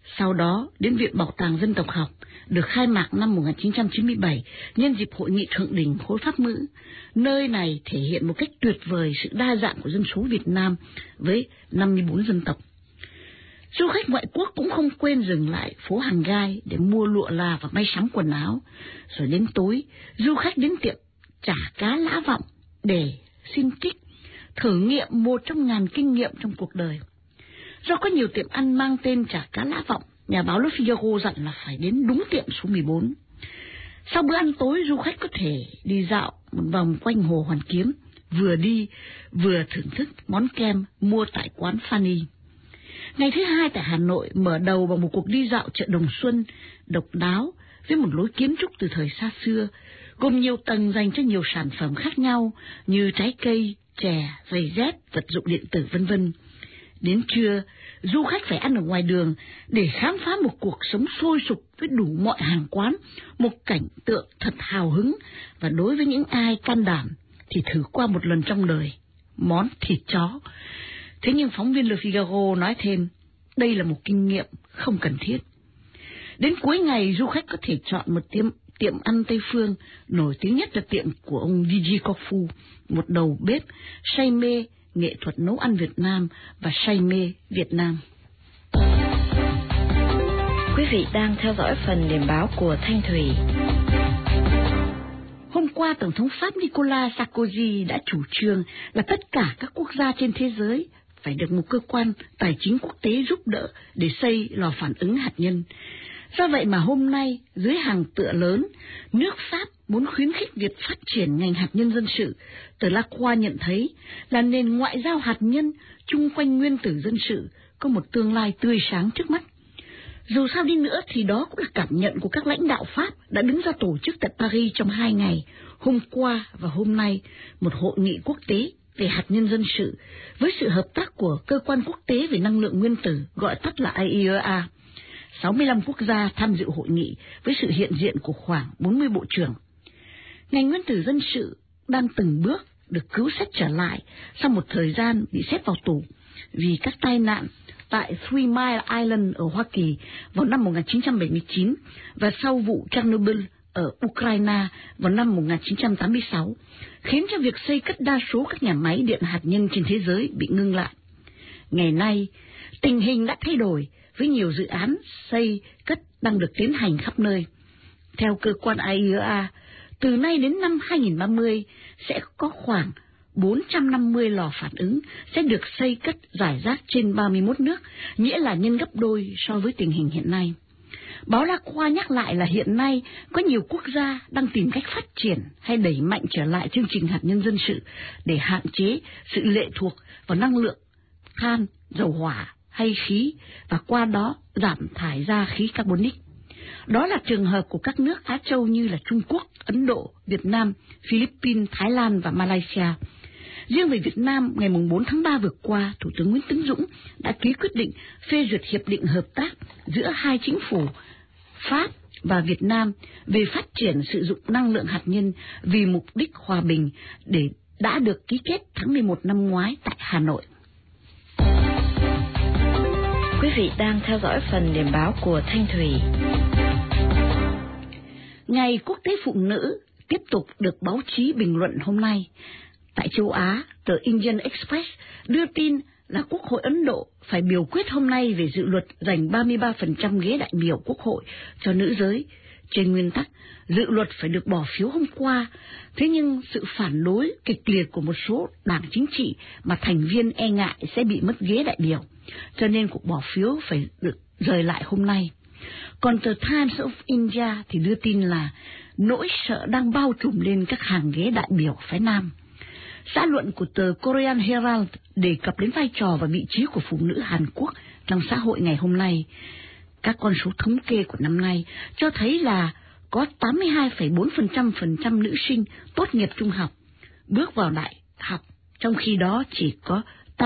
Sau đó đến Viện Bảo tàng Dân tộc học, được khai mạc năm 1997 nhân dịp Hội nghị Thượng đỉnh Khối Pháp ngữ. Nơi này thể hiện một cách tuyệt vời sự đa dạng của dân số Việt Nam với 54 dân tộc. Du khách ngoại quốc cũng không quên dừng lại phố Hàng Gai để mua lụa là và may sắm quần áo. Rồi đến tối, du khách đến tiệm chả cá Lã Vọng để xin trích, thử nghiệm một trong ngàn kinh nghiệm trong cuộc đời. Do có nhiều tiệm ăn mang tên chả cá Lã Vọng, nhà báo Le Figaro dặn là phải đến đúng tiệm số 14. Sau bữa ăn tối, du khách có thể đi dạo một vòng quanh Hồ Hoàn Kiếm, vừa đi vừa thưởng thức món kem mua tại quán Fanny. Ngày thứ hai tại Hà Nội mở đầu bằng một cuộc đi dạo chợ Đồng Xuân độc đáo với một lối kiến trúc từ thời xa xưa, gồm nhiều tầng dành cho nhiều sản phẩm khác nhau như trái cây, chè, giày dép, vật dụng điện tử vân vân. Đến trưa, du khách phải ăn ở ngoài đường để khám phá một cuộc sống sôi sục với đủ mọi hàng quán, một cảnh tượng thật hào hứng, và đối với những ai can đảm thì thử qua một lần trong đời món thịt chó. Thế nhưng phóng viên Le Figaro nói thêm, đây là một kinh nghiệm không cần thiết. Đến cuối ngày, du khách có thể chọn một tiệm ăn Tây phương, nổi tiếng nhất là tiệm của ông Gigi Corfu, một đầu bếp say mê nghệ thuật nấu ăn Việt Nam và say mê Việt Nam. Quý vị đang theo dõi phần điểm báo của Thanh Thủy. Hôm qua, Tổng thống Pháp Nicolas Sarkozy đã chủ trương là tất cả các quốc gia trên thế giới phải được một cơ quan tài chính quốc tế giúp đỡ để xây lò phản ứng hạt nhân. Do vậy mà hôm nay, dưới hàng tựa lớn, nước Pháp muốn khuyến khích việc phát triển ngành hạt nhân dân sự. Tờ La Croix nhận thấy là nền ngoại giao hạt nhân chung quanh nguyên tử dân sự có một tương lai tươi sáng trước mắt. Dù sao đi nữa thì đó cũng là cảm nhận của các lãnh đạo Pháp đã đứng ra tổ chức tại Paris trong 2 ngày, hôm qua và hôm nay, một hội nghị quốc tế về hạt nhân dân sự với sự hợp tác của Cơ quan Quốc tế về Năng lượng Nguyên tử, gọi tắt là IAEA. 65 quốc gia tham dự hội nghị với sự hiện diện của khoảng 40 bộ trưởng. Ngành nguyên tử dân sự đang từng bước được cứu xét trở lại sau một thời gian bị xếp vào tù vì các tai nạn tại Three Mile Island ở Hoa Kỳ vào năm 1979 và sau vụ Chernobyl ở Ukraine vào năm 1986, khiến cho việc xây cất đa số các nhà máy điện hạt nhân trên thế giới bị ngưng lại. Ngày nay, tình hình đã thay đổi với nhiều dự án xây cất đang được tiến hành khắp nơi. Theo cơ quan IAEA, từ nay đến năm 2030 sẽ có khoảng 450 lò phản ứng sẽ được xây cất rải rác trên 31 nước, nghĩa là nhân gấp đôi so với tình hình hiện nay. Báo La Croix nhắc lại là hiện nay có nhiều quốc gia đang tìm cách phát triển hay đẩy mạnh trở lại chương trình hạt nhân dân sự để hạn chế sự lệ thuộc vào năng lượng than, dầu hỏa hay khí và qua đó giảm thải ra khí carbonic. Đó là trường hợp của các nước Á Châu như là Trung Quốc, Ấn Độ, Việt Nam, Philippines, Thái Lan và Malaysia. Riêng về Việt Nam, ngày 4 tháng 3 vừa qua, Thủ tướng Nguyễn Tấn Dũng đã ký quyết định phê duyệt hiệp định hợp tác giữa hai chính phủ Pháp và Việt Nam về phát triển sử dụng năng lượng hạt nhân vì mục đích hòa bình để đã được ký kết tháng 11 năm ngoái tại Hà Nội. Quý vị đang theo dõi phần điểm báo của Thanh Thủy. Ngày Quốc tế Phụ nữ tiếp tục được báo chí bình luận hôm nay. Tại châu Á, tờ Indian Express đưa tin là Quốc hội Ấn Độ phải biểu quyết hôm nay về dự luật dành 33% ghế đại biểu Quốc hội cho nữ giới. Trên nguyên tắc, dự luật phải được bỏ phiếu hôm qua, thế nhưng sự phản đối kịch liệt của một số đảng chính trị mà thành viên e ngại sẽ bị mất ghế đại biểu, cho nên cuộc bỏ phiếu phải được rời lại hôm nay. Còn tờ Times of India thì đưa tin là nỗi sợ đang bao trùm lên các hàng ghế đại biểu phái nam. Xã luận của tờ Korean Herald đề cập đến vai trò và vị trí của phụ nữ Hàn Quốc trong xã hội ngày hôm nay. Các con số thống kê của năm nay cho thấy là có 82,4% nữ sinh tốt nghiệp trung học, bước vào đại học, trong khi đó chỉ có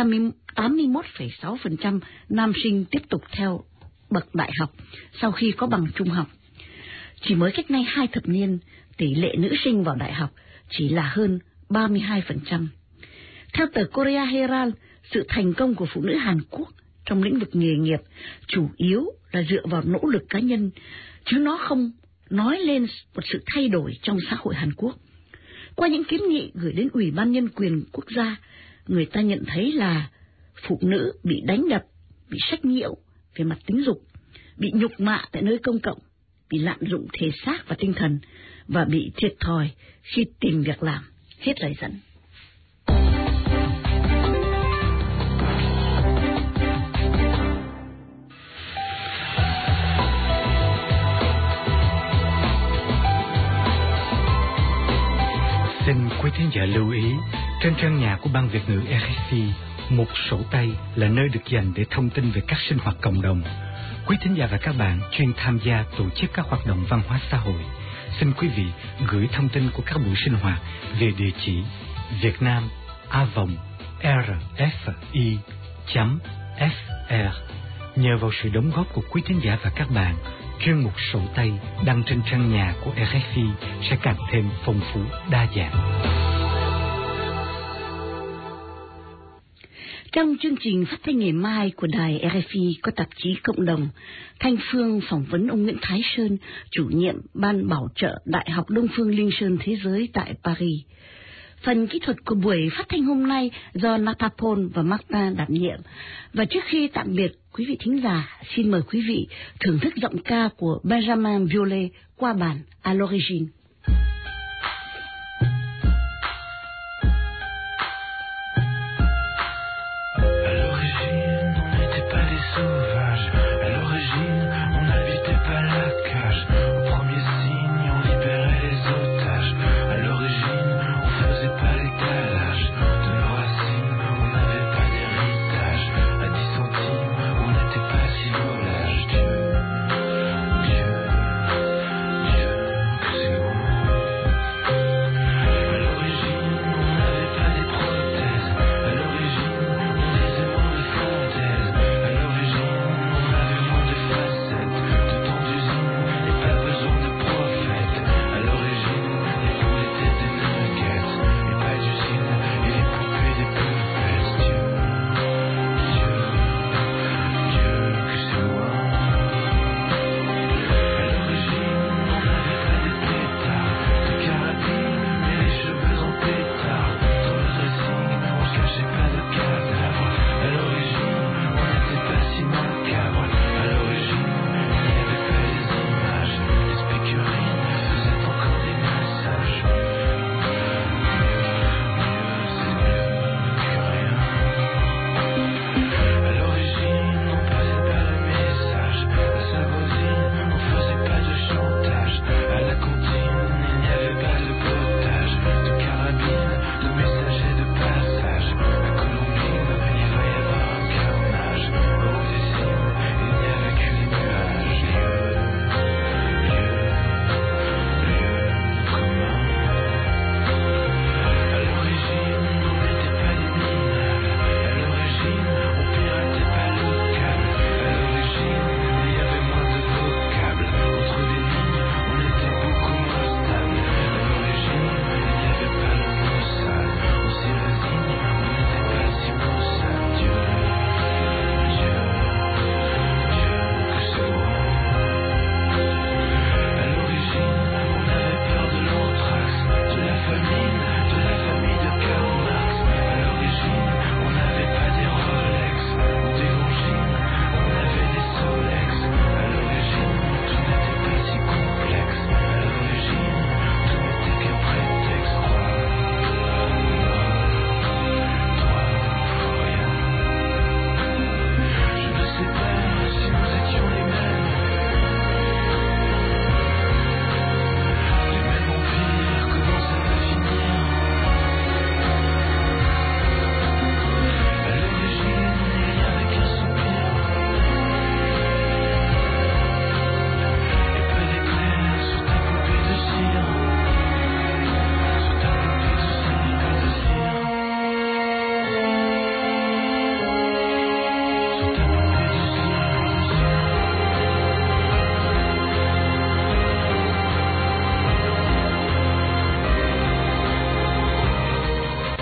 81,6% nam sinh tiếp tục theo bậc đại học sau khi có bằng trung học. Chỉ mới cách nay 2 thập niên, tỷ lệ nữ sinh vào đại học chỉ là hơn 32%. Theo tờ Korea Herald, sự thành công của phụ nữ Hàn Quốc trong lĩnh vực nghề nghiệp chủ yếu là dựa vào nỗ lực cá nhân, chứ nó không nói lên một sự thay đổi trong xã hội Hàn Quốc. Qua những kiến nghị gửi đến Ủy ban Nhân quyền quốc gia, người ta nhận thấy là phụ nữ bị đánh đập, bị sách nhiễu về mặt tính dục, bị nhục mạ tại nơi công cộng, bị lạm dụng thể xác và tinh thần và bị thiệt thòi khi tìm việc làm. Hết lời dẫn. Xin quý thính giả lưu ý, trên trang nhà của Ban Việt ngữ RFI, một sổ tay là nơi được dành để thông tin về các sinh hoạt cộng đồng. Quý thính giả và các bạn chuyên tham gia tổ chức các hoạt động văn hóa xã hội. Xin quý vị gửi thông tin của các buổi sinh hoạt về địa chỉ vietnam@rfi.fr. Nhờ vào sự đóng góp của quý thính giả và các bạn, chuyên mục sổ tay đăng trên trang nhà của RFI sẽ càng thêm phong phú đa dạng. Trong chương trình phát thanh ngày mai của đài RFI có tạp chí Cộng đồng, Thanh Phương phỏng vấn ông Nguyễn Thái Sơn, chủ nhiệm Ban Bảo trợ Đại học Đông Phương Linh Sơn Thế giới tại Paris. Phần kỹ thuật của buổi phát thanh hôm nay do Natapol và Martin đảm nhiệm. Và trước khi tạm biệt quý vị thính giả, xin mời quý vị thưởng thức giọng ca của Benjamin Biolay qua bản À l'origine. À l'origine, on n'était pas des sauvages. À l'origine,